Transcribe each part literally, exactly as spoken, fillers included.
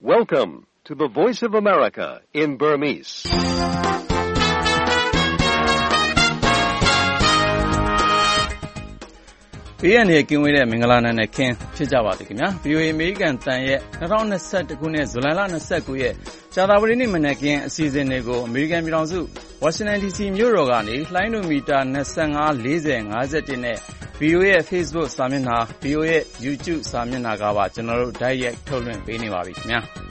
Welcome to the Voice of America in Burmese. ။ဘေးရန်တွေကင်းဝေးတဲ့မင်္ဂလာနံနဲ့ခင်ဖြစ်ကြပါစေခင်ဗျာ။ ဗွီအိုအေ အမေရိကန်တန်ရဲ့၂၀၂၁ခုနှစ်ဇူလိုင်လ၂၉ရက်ကြာသပတေးနေ့မနက်ခင်းအစီအစဉ်တွေကိုအမေရိကန်ပြည်ထောင်စုဝါရှင်တန်ဒီစီမြို့တော်ကနေလှိုင်းလိုမီတာ၂၅ ၄၀ ၅၁နဲ့ ဗွီအိုအေရဲ့ Facebook စာမျက်နှာ ဗွီအိုအေရဲ့ YouTube စာမျက်နှာကပါကျွန်တော်တို့တိုက်ရိုက်ထုတ်လွှင့်ပေးနေပါပြီခင်ဗျာ။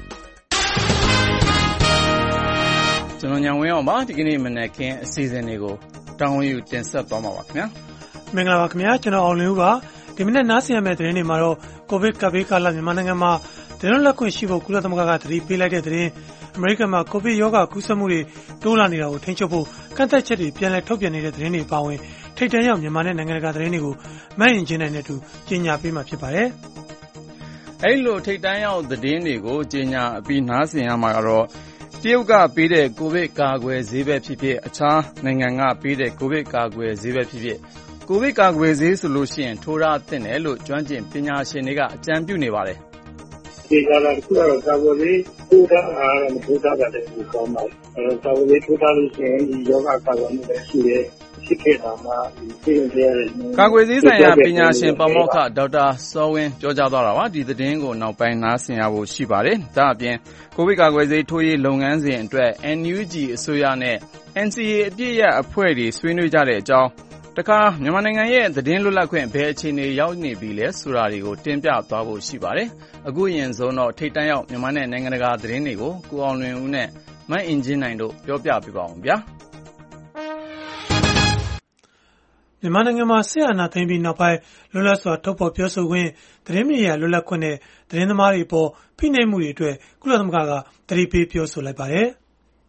ကျွန်တော်ညံဝင်းအောင်ပါဒီကနေ့မနက်ခင်းအစီအစဉ်တွေကိုတောင်းဝယူတင်ဆက်သွားမှာပါခင်ဗျာ။မင်္ဂလာပါခင်ဗျာကျွန်တော်အောင်လင်းဦးပါဒီမနေ့နားဆင်ရမယ့်သတင်းတွေမှာတော့ကိုဗစ်ကပ်ဘေးကာလမြန်မာနိုင်ငံမှာဒဏ်လက်ခွင့်ရှိဖို့ကုလသမဂ္ဂကသတိပေးလိုက်တဲ့သတင်းအမေရိကန်မှာကိုဗစ်ရောဂါကူးစက်မှုတွေတိုးလာနေတာကိုထိန်းချုပ်ဖို့ကန့်သတ်ချက်တွေပြန်လည်ထုတ်ပြန်နေတဲ့သတင်းတွေပါဝင်ထိပ်တန်းရောက်မြန်မာနဲ့နိုင်ငံတကာသတင်းတွေကိုမန့်ရင်ချင်းနိုင်တဲ့အတူကြီးညာပေးမှာဖြစ်ပါတယ်အဲ့လိုထိပ်တန်းရောက်သတင်းတွေကိုကြီးညာအပြီးနားဆင်ရမှာကတော့တရုတ်ကပေးတဲ့ကိုဗစ်ကာကွယ်ဆေးပဲဖြစ်ဖြစ်အခြားနိုင်ငံကပေးတဲ့ကိုဗစ်ကာကွယ်ဆေးပဲဖြစ်ဖြစ်ကိုဗစ်ကာကွယ်ဆေးဆိုလို့ရှိရင်ထိုးရသင့်တယ်လို့ကျွမ်းကျင်ပညာရှင်တွေကအကြံပြုနေပါတယ်။ဒီကလာကူတော့ကာကွယ်ဆေးထိုးတာအားမထိုးတာတဲ့ကိုကောင်းပါတယ်။အဲကာကွယ်ဆေးထိုးတာလို့ရှိရင်ဒီယောဂကာကွယ်မှုလည်းရှိတယ်။ဖြစ်ခဲ့တာမှဒီသိရတယ်။ကာကွယ်ဆေးဆိုင်ရာပညာရှင်ပါမောက္ခဒေါက်တာစောဝင်းပြောကြားသွားတာပါ။ဒီသတင်းကိုနောက်ပိုင်းနားဆင်ရဖို့ရှိပါတယ်။ဒါအပြင်ကိုဗစ်ကာကွယ်ဆေးထိုးရေးလုပ်ငန်းစဉ်အတွက် အန် ယူ ဂျီ အစိုးရနဲ့ အန် စီ အေ အပြည့်ရအဖွဲ့တွေဆွေးနွေးကြတဲ့အကြောင်းတခါမြန်မာနိုင်ငံရဲ့သတင်းလွတ်လပ်ခွင့်ဘယ်အခြေအနေရောက်နေပြီလဲဆိုတာတွေကိုတင်ပြသွားဖို့ရှိပါတယ်။အခုရင်ဆုံးတော့ထိပ်တန်းရောက်မြန်မာနဲ့နိုင်ငံတကာသတင်းတွေကိုကိုအောင်လွင်ဦးနဲ့မန့်အင်ဂျင်နိုင်တို့ပြောပြပေးပါအောင်ဗျာ။မြန်မာနိုင်ငံမှာဆရာနာသိမ်းပြီးနောက်ပိုင်းလွတ်လပ်စွာထုတ်ဖော်ပြောဆိုခွင့်သတင်းမီဒီယာလွတ်လပ်ခွင့်နဲ့သတင်းသမားတွေပေါ်ဖိနှိပ်မှုတွေအတွက်ကုလသမဂ္ဂကသတိပေးပြောဆိုလိုက်ပါတယ်။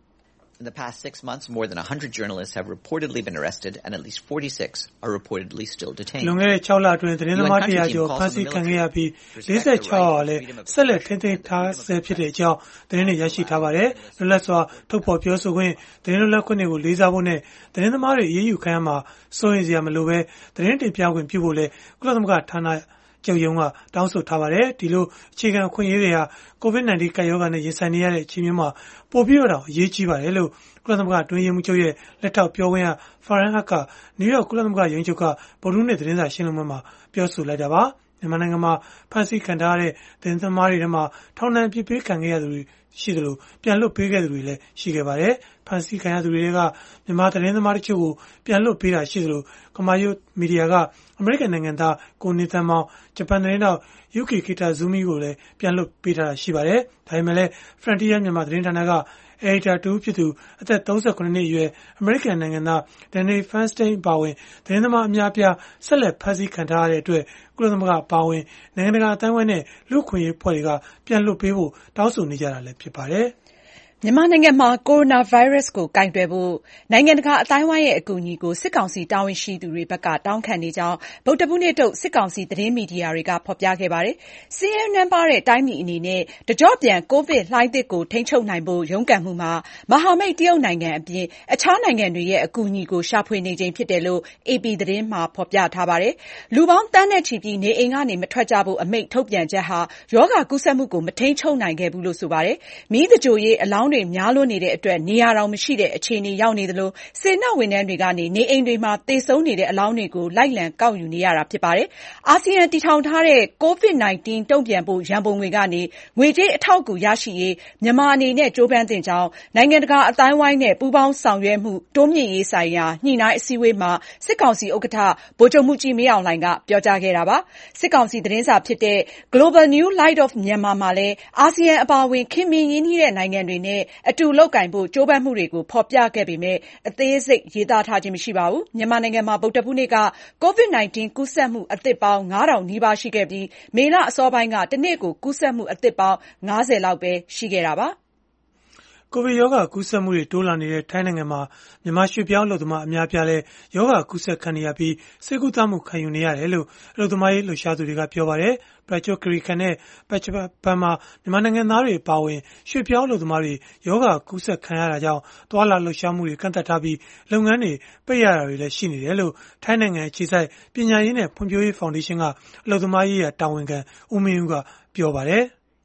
In the past six months, more than one hundred journalists have reportedly been arrested, and at least forty-six are reportedly still detained. လွန်ခဲ့တဲ့၆လအတွင်းသတင်းသမား၁၀၀ကျော်ဖမ်းဆီးခံခဲ့ရပြီး၄၆ယောက်လည်းဆက်လက်ထိန်းသိမ်းထားဆဲဖြစ်တဲ့အကြောင်းသတင်းတွေရရှိထားပါတယ်။လွတ်လပ်စွာထုတ်ဖော်ပြောဆိုခွင့်သတင်းလွတ်လပ်ခွင့်တွေကိုလေးစားဖို့နဲ့သတင်းသမားတွေအရေးယူခံရမှာစိုးရိမ်စရာမလိုပဲသတင်းတင်ပြခွင့်ပြုဖို့လည်းကုလသမဂ္ဂဌာနကျောင်းရုံးကတောင်းဆိုထားပါတယ်ဒီလိုအခြေခံအခွင့်အရေးတွေဟာကိုဗစ် ၁၉ ကပ်ရောဂါနဲ့ရင်ဆိုင်နေရတဲ့အချိန်မျိုးမှာပိုပြီးတော့အရေးကြီးပါတယ်လို့ကုလသမဂ္ဂအတွင်းရေးမှူးချုပ်ရဲ့လက်ထောက်ပြောခွင့်ရ Farhan Haq ကနယူးယောက်ကုလသမဂ္ဂရုံးချုပ်ကဗုဒ္ဓဟူးနေ့သတင်းစာရှင်းလင်းပွဲမှာပြောဆိုလိုက်တာပါမြန်မာနိုင်ငံမှာဖမ်းဆီးခံထားရတဲ့သတင်းသမားတွေထဲမှာထောင်ဒဏ်အပြစ်ပေးခံခဲ့ရသူတွေရှိသလိုပြန်လွတ်ပေးခဲ့သူတွေလည်းရှိခဲ့ပါတယ်ဖမ်းဆီးခံရသူတွေကမြန်မာသတင်းသမားတို့ကိုပြန်လွတ်ပေးတာရှိသလိုကမာယုမီဒီယာကအမေရိကန်နိုင်ငံသားကိုနေသန်မောင်ဂျပန်သတင်းတောက် ယူကေ ကိတာဇူမီကိုလည်းပြန်လွတ်ပေးထားတာရှိပါတယ်ဒါပေမဲ့လည်း Frontier မြန်မာသတင်းဌာနကအယ်ဒီတာတူဖြစ်သူအသက်၃၉နှစ်အရွယ်အမေရိကန်နိုင်ငံသား Danny Feinstein ပါဝင်သတင်းသမားအများအပြားဆက်လက်ဖမ်းဆီးခံထားရတဲ့အတွက်ကုလသမဂ္ဂပါဝင်နိုင်ငံတကာအသင်းအဖွဲ့နဲ့လူ့အခွင့်အရေးဖွဲ့တွေကပြန်လွတ်ပေးဖို့တောင်းဆိုနေကြတာလည်းဖြစ်ပါတယ်မြန်မာနိုင်ငံမှာကိုရိုနာဗိုင်းရပ်စ်ကိုကိုင်တွယ်ဖို့နိုင်ငံတကာအသိုင်းအဝိုင်းရဲ့အကူအညီကိုစစ်ကောင်စီတာဝန်ရှိသူတွေဘက်ကတောင်းခံနေကြောင်းဗုဒ္ဓဟူးနေ့ထုတ်စစ်ကောင်စီသတင်းမီဒီယာတွေကဖော်ပြခဲ့ပါတယ်။စီးရဲနန်းပါတဲ့တိုင်းပြည်အနေနဲ့တကြော့ပြန်ကိုဗစ်လှိုင်းသစ်ကိုထိန်းချုပ်နိုင်ဖို့ရုန်းကန်မှုမှာမဟာမိတ်တရုတ်နိုင်ငံအပြင်အခြားနိုင်ငံတွေရဲ့အကူအညီကိုရှာဖွေနေချိန်ဖြစ်တယ်လို့ အေပီ သတင်းမှာဖော်ပြထားပါတယ်။လူပေါင်းတန်းနဲ့ချီပြီးနေအိမ်ကနေမထွက်ကြဖို့အမိန့်ထုတ်ပြန်ချက်ဟာရောဂါကူးစက်မှုကိုမထိန်းချုပ်နိုင်ခဲ့ဘူးလို့ဆိုပါတယ်။မီးသကြိုရေးအလောင်းတွေများလွန်းနေတဲ့အတွက်နေရာတောင်မရှိတဲ့အခြေအနေရောက်နေသလိုစေနဝန်ထမ်းတွေကနေနေအိမ်တွေမှာသေဆုံးနေတဲ့အလောင်းတွေကိုလိုက်လံကောက်ယူနေရတာဖြစ်ပါတယ်။အာဆီယံတည်ထောင်ထားတဲ့ကိုဗစ် ၁၉ တုံ့ပြန်ဖို့ရန်ပုံငွေကနေငွေကြေးအထောက်အကူရရှိရေးမြန်မာအနေနဲ့ကြိုးပမ်းသင့်ကြောင်းနိုင်ငံတကာအသိုင်းအဝိုင်းနဲ့ပူးပေါင်းဆောင်ရွက်မှုတိုးမြင့်ရေးဆိုင်ရာညှိနှိုင်းအစည်းအဝေးမှာစစ်ကောင်စီဥက္ကဋ္ဌဗိုလ်ချုပ်မှူးကြီးမင်းအောင်လှိုင်ကပြောကြားခဲ့တာပါ။စစ်ကောင်စီသတင်းစာဖြစ်တဲ့ Global New Light of Myanmar မှာလည်းအာဆီယံအပါအဝင်ခင်မင်ရင်းနှီးတဲ့နိုင်ငံတွေနဲ့အတူလုပ်ကိုင်ဖို့ကြိုးပမ်းမှုတွေကိုဖော်ပြခဲ့ပေမဲ့အသေးစိတ်ရေးသားထားခြင်းမရှိပါဘူး။မြန်မာနိုင်ငံမှာဗုဒ္ဓဟူးနေ့ကကိုဗစ် ၁၉ ကူးစက်မှုအသစ်ပေါင်းငါးထောင်နီးပါးရှိခဲ့ပြီးမေလအစောပိုင်းကတနေ့ကိုကူးစက်မှုအသစ်ပေါင်း၅၀လောက်ပဲရှိခဲ့တာပါ။ကိုဗစ်ရောဂါကူးစက်မှုတွေတိုးလာနေတဲ့ထိုင်းနိုင်ငံမှာမြန်မာရွှေ့ပြောင်းအလုပ်သမားအများပြားလဲရောဂါကူးစက်ခံနေရပြီးစိတ်ကူးသမှုခံယူနေရတယ်လို့အလုပ်သမားရေးလှုပ်ရှားသူတွေကပြောပါတယ်။ပရချိုခရီကန်နဲ့ပချပန်မှာမြန်မာနိုင်ငံသားတွေပါဝင်ရွှေ့ပြောင်းအလုပ်သမားတွေရောဂါကူးစက်ခံရတာကြောင့်တွာလာလှုပ်ရှားမှုတွေကန့်သက်ထားပြီးလုပ်ငန်းတွေပိတ်ရတာတွေလည်းရှိနေတယ်လို့ထိုင်းနိုင်ငံအခြေစိုက်ပညာရေးနဲ့ဖွံ့ဖြိုးရေးဖောင်ဒေးရှင်းကအလုပ်သမားရေးရာတာဝန်ခံဦးမင်းဦးကပြောပါတယ်။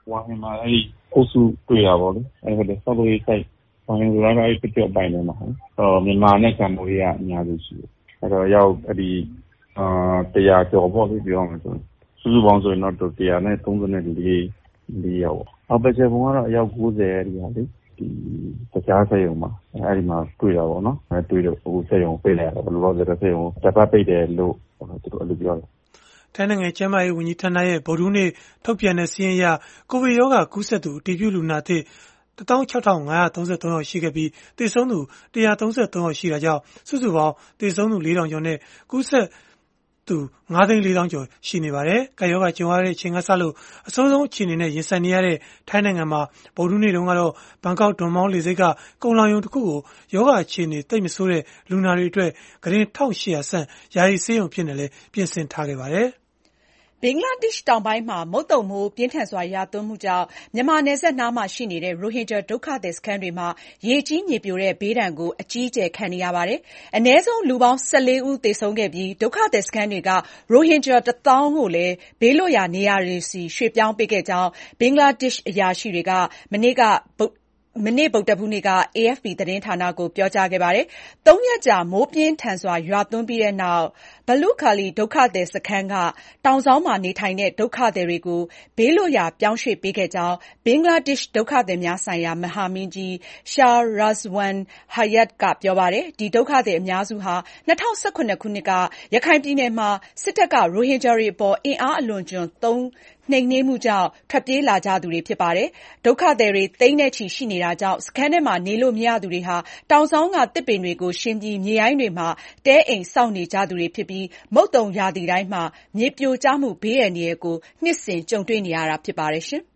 ဝါဟင်မှာအဲ့ဒီအုပ်စုတွေ့တာပေါ့လေအဲ့ဒါဆောက်လုပ်ရေးစိုက်ဝါဟင်ကလည်းအဲ့ဒီပြပိုင်နေမှာအော်မြန်မာနဲ့ကမ္ဘောဒီးယားအများကြီးရှိတယ်အဲ့တော့ရောက်အဲ့ဒီအာတရားကျော်ပေါ့လေပြောမှာဆိုစုစုပေါင်းဆိုရင်တော့တရားနဲ့သုံးสิบလေးလေးရောက်အောက်ဘက်ချက်ပုံကတော့အယောက်၉၀အဲ့ဒီဟာလေဒီတရားစရုံမှာအဲ့ဒီမှာတွေ့တာပေါ့နော်အဲတွေ့တော့အခုစရုံပြေးလိုက်တော့ဘယ်လိုလဲဆိုတော့စရုံတပ်ပတ်ပိတ်တယ်လို့သူတို့အဲ့လိုပြောတယ်ထိုင်းနိုင်ငံကျန်းမာရေးဝန်ကြီးဌာနရဲ့ဗုဒ္ဓဟူးနေ့ထုတ်ပြန်တဲ့စာရင်းအရကိုဗစ်ရောဂါကူးစက်သူအတည်ပြုလူနာသစ်တစ်သောင်းခြောက်ထောင်ငါးရာသုံးဆယ်သုံးယောက်ရှိခဲ့ပြီးသေဆုံးသူတစ်ရာသုံးဆယ်သုံးယောက်ရှိတာကြောင့်စုစုပေါင်းသေဆုံးသူလေးထောင်ကျော်နဲ့ကူးစက်သူငါးသိန်းလေးသောင်းကျော်ရှိနေပါတယ်။ကာယောဂါကြုံရတဲ့အချိန်ကစလို့အဆိုးဆုံးအခြေအနေနဲ့ရင်ဆိုင်နေရတဲ့ထိုင်းနိုင်ငံမှာဗုဒ္ဓဟူးနေ့တုန်းကတော့ဘန်ကောက်ဒွန်မောင်းလေဆိပ်ကကုန်လောင်ရုံတစ်ခုကိုယောဂအခြေအနေတိတ်မဆိုးတဲ့လူနာတွေအတွက်ဂရင်တစ်ထောင်ရှစ်ရာဆန့်ယာယီဆေးရုံဖြစ်နေလဲပြင်ဆင်ထားခဲ့ပါတယ်။ဘင်္ဂလားဒေ့ရှ်တောင်ပိုင်းမှာမုတ်သုန်မိုးပြင်းထန်စွာရွာသွန်းမှုကြောင့်မြန်မာနယ်စပ်နားမှာရှိနေတဲ့ရိုဟင်ဂျာဒုက္ခသည်စခန်းတွေမှာရေကြီးမြေပြိုတဲ့ဘေးဒဏ်ကိုအကြီးအကျယ်ခံနေရပါတယ်။အနည်းဆုံးလူပေါင်း၁၄ဦးသေဆုံးခဲ့ပြီးဒုက္ခသည်စခန်းတွေကရိုဟင်ဂျာတစ်သောင်းကိုလည်းဘေးလွတ်ရာနေရာတွေဆီရွှေ့ပြောင်းပေးခဲ့ကြောင်းဘင်္ဂလားဒေ့ရှ်အရာရှိတွေကမနေ့ကမနေ့ဗုဒ္ဓဟူးနေ့က အေအက်ဖ်ပီ သတင်းဌာနကိုပြောကြားခဲ့ပါတယ်။သုံးရက်ကြာမိုးပြင်းထန်စွာရွာသွန်းပြီးတဲ့နောက်ဘလူခါလီဒုက္ခသည်စခန်းကတောင်စောင်းမှာနေထိုင်တဲ့ဒုက္ခသည်တွေကိုဘေးလွတ်ရာပြောင်းရွှေ့ပေးခဲ့ကြောင်းဘင်္ဂလားဒေ့ရှ်ဒုက္ခသည်များဆိုင်ရာမဟာမင်းကြီး Shah Razwan Hayat ကပြောပါတယ်။ဒီဒုက္ခသည်အများစုဟာ၂၀၁၇ခုနှစ်ကရခိုင်ပြည်နယ်မှာစစ်တပ်ကရိုဟင်ဂျာတွေအပေါ်အင်အားအလွန်ကျွံသုံးနှိမ်နင်းမှုကြောင့်ထွက်ပြေးလာကြသူတွေဖြစ်ပါတယ်။ဒုက္ခသည်တွေသိန်းနဲ့ချီရှိနေတာကြောင့်စခန်းထဲမှာနေလို့မရသူတွေဟာတောင်စောင်းကတစ်ပင်တွေကိုရှင်းပြီးမြေရိုင်းတွေမှာတဲအိမ်ဆောက်နေကြသူတွေဖြစ်ပြီးမုတ်သုန်ရာသီတိုင်းမှာမြေပြိုကျမှုဘေးအန္တရာယ်ကိုနှစ်စဉ်ကြုံတွေ့နေရတာဖြစ်ပါတယ်ရှင်။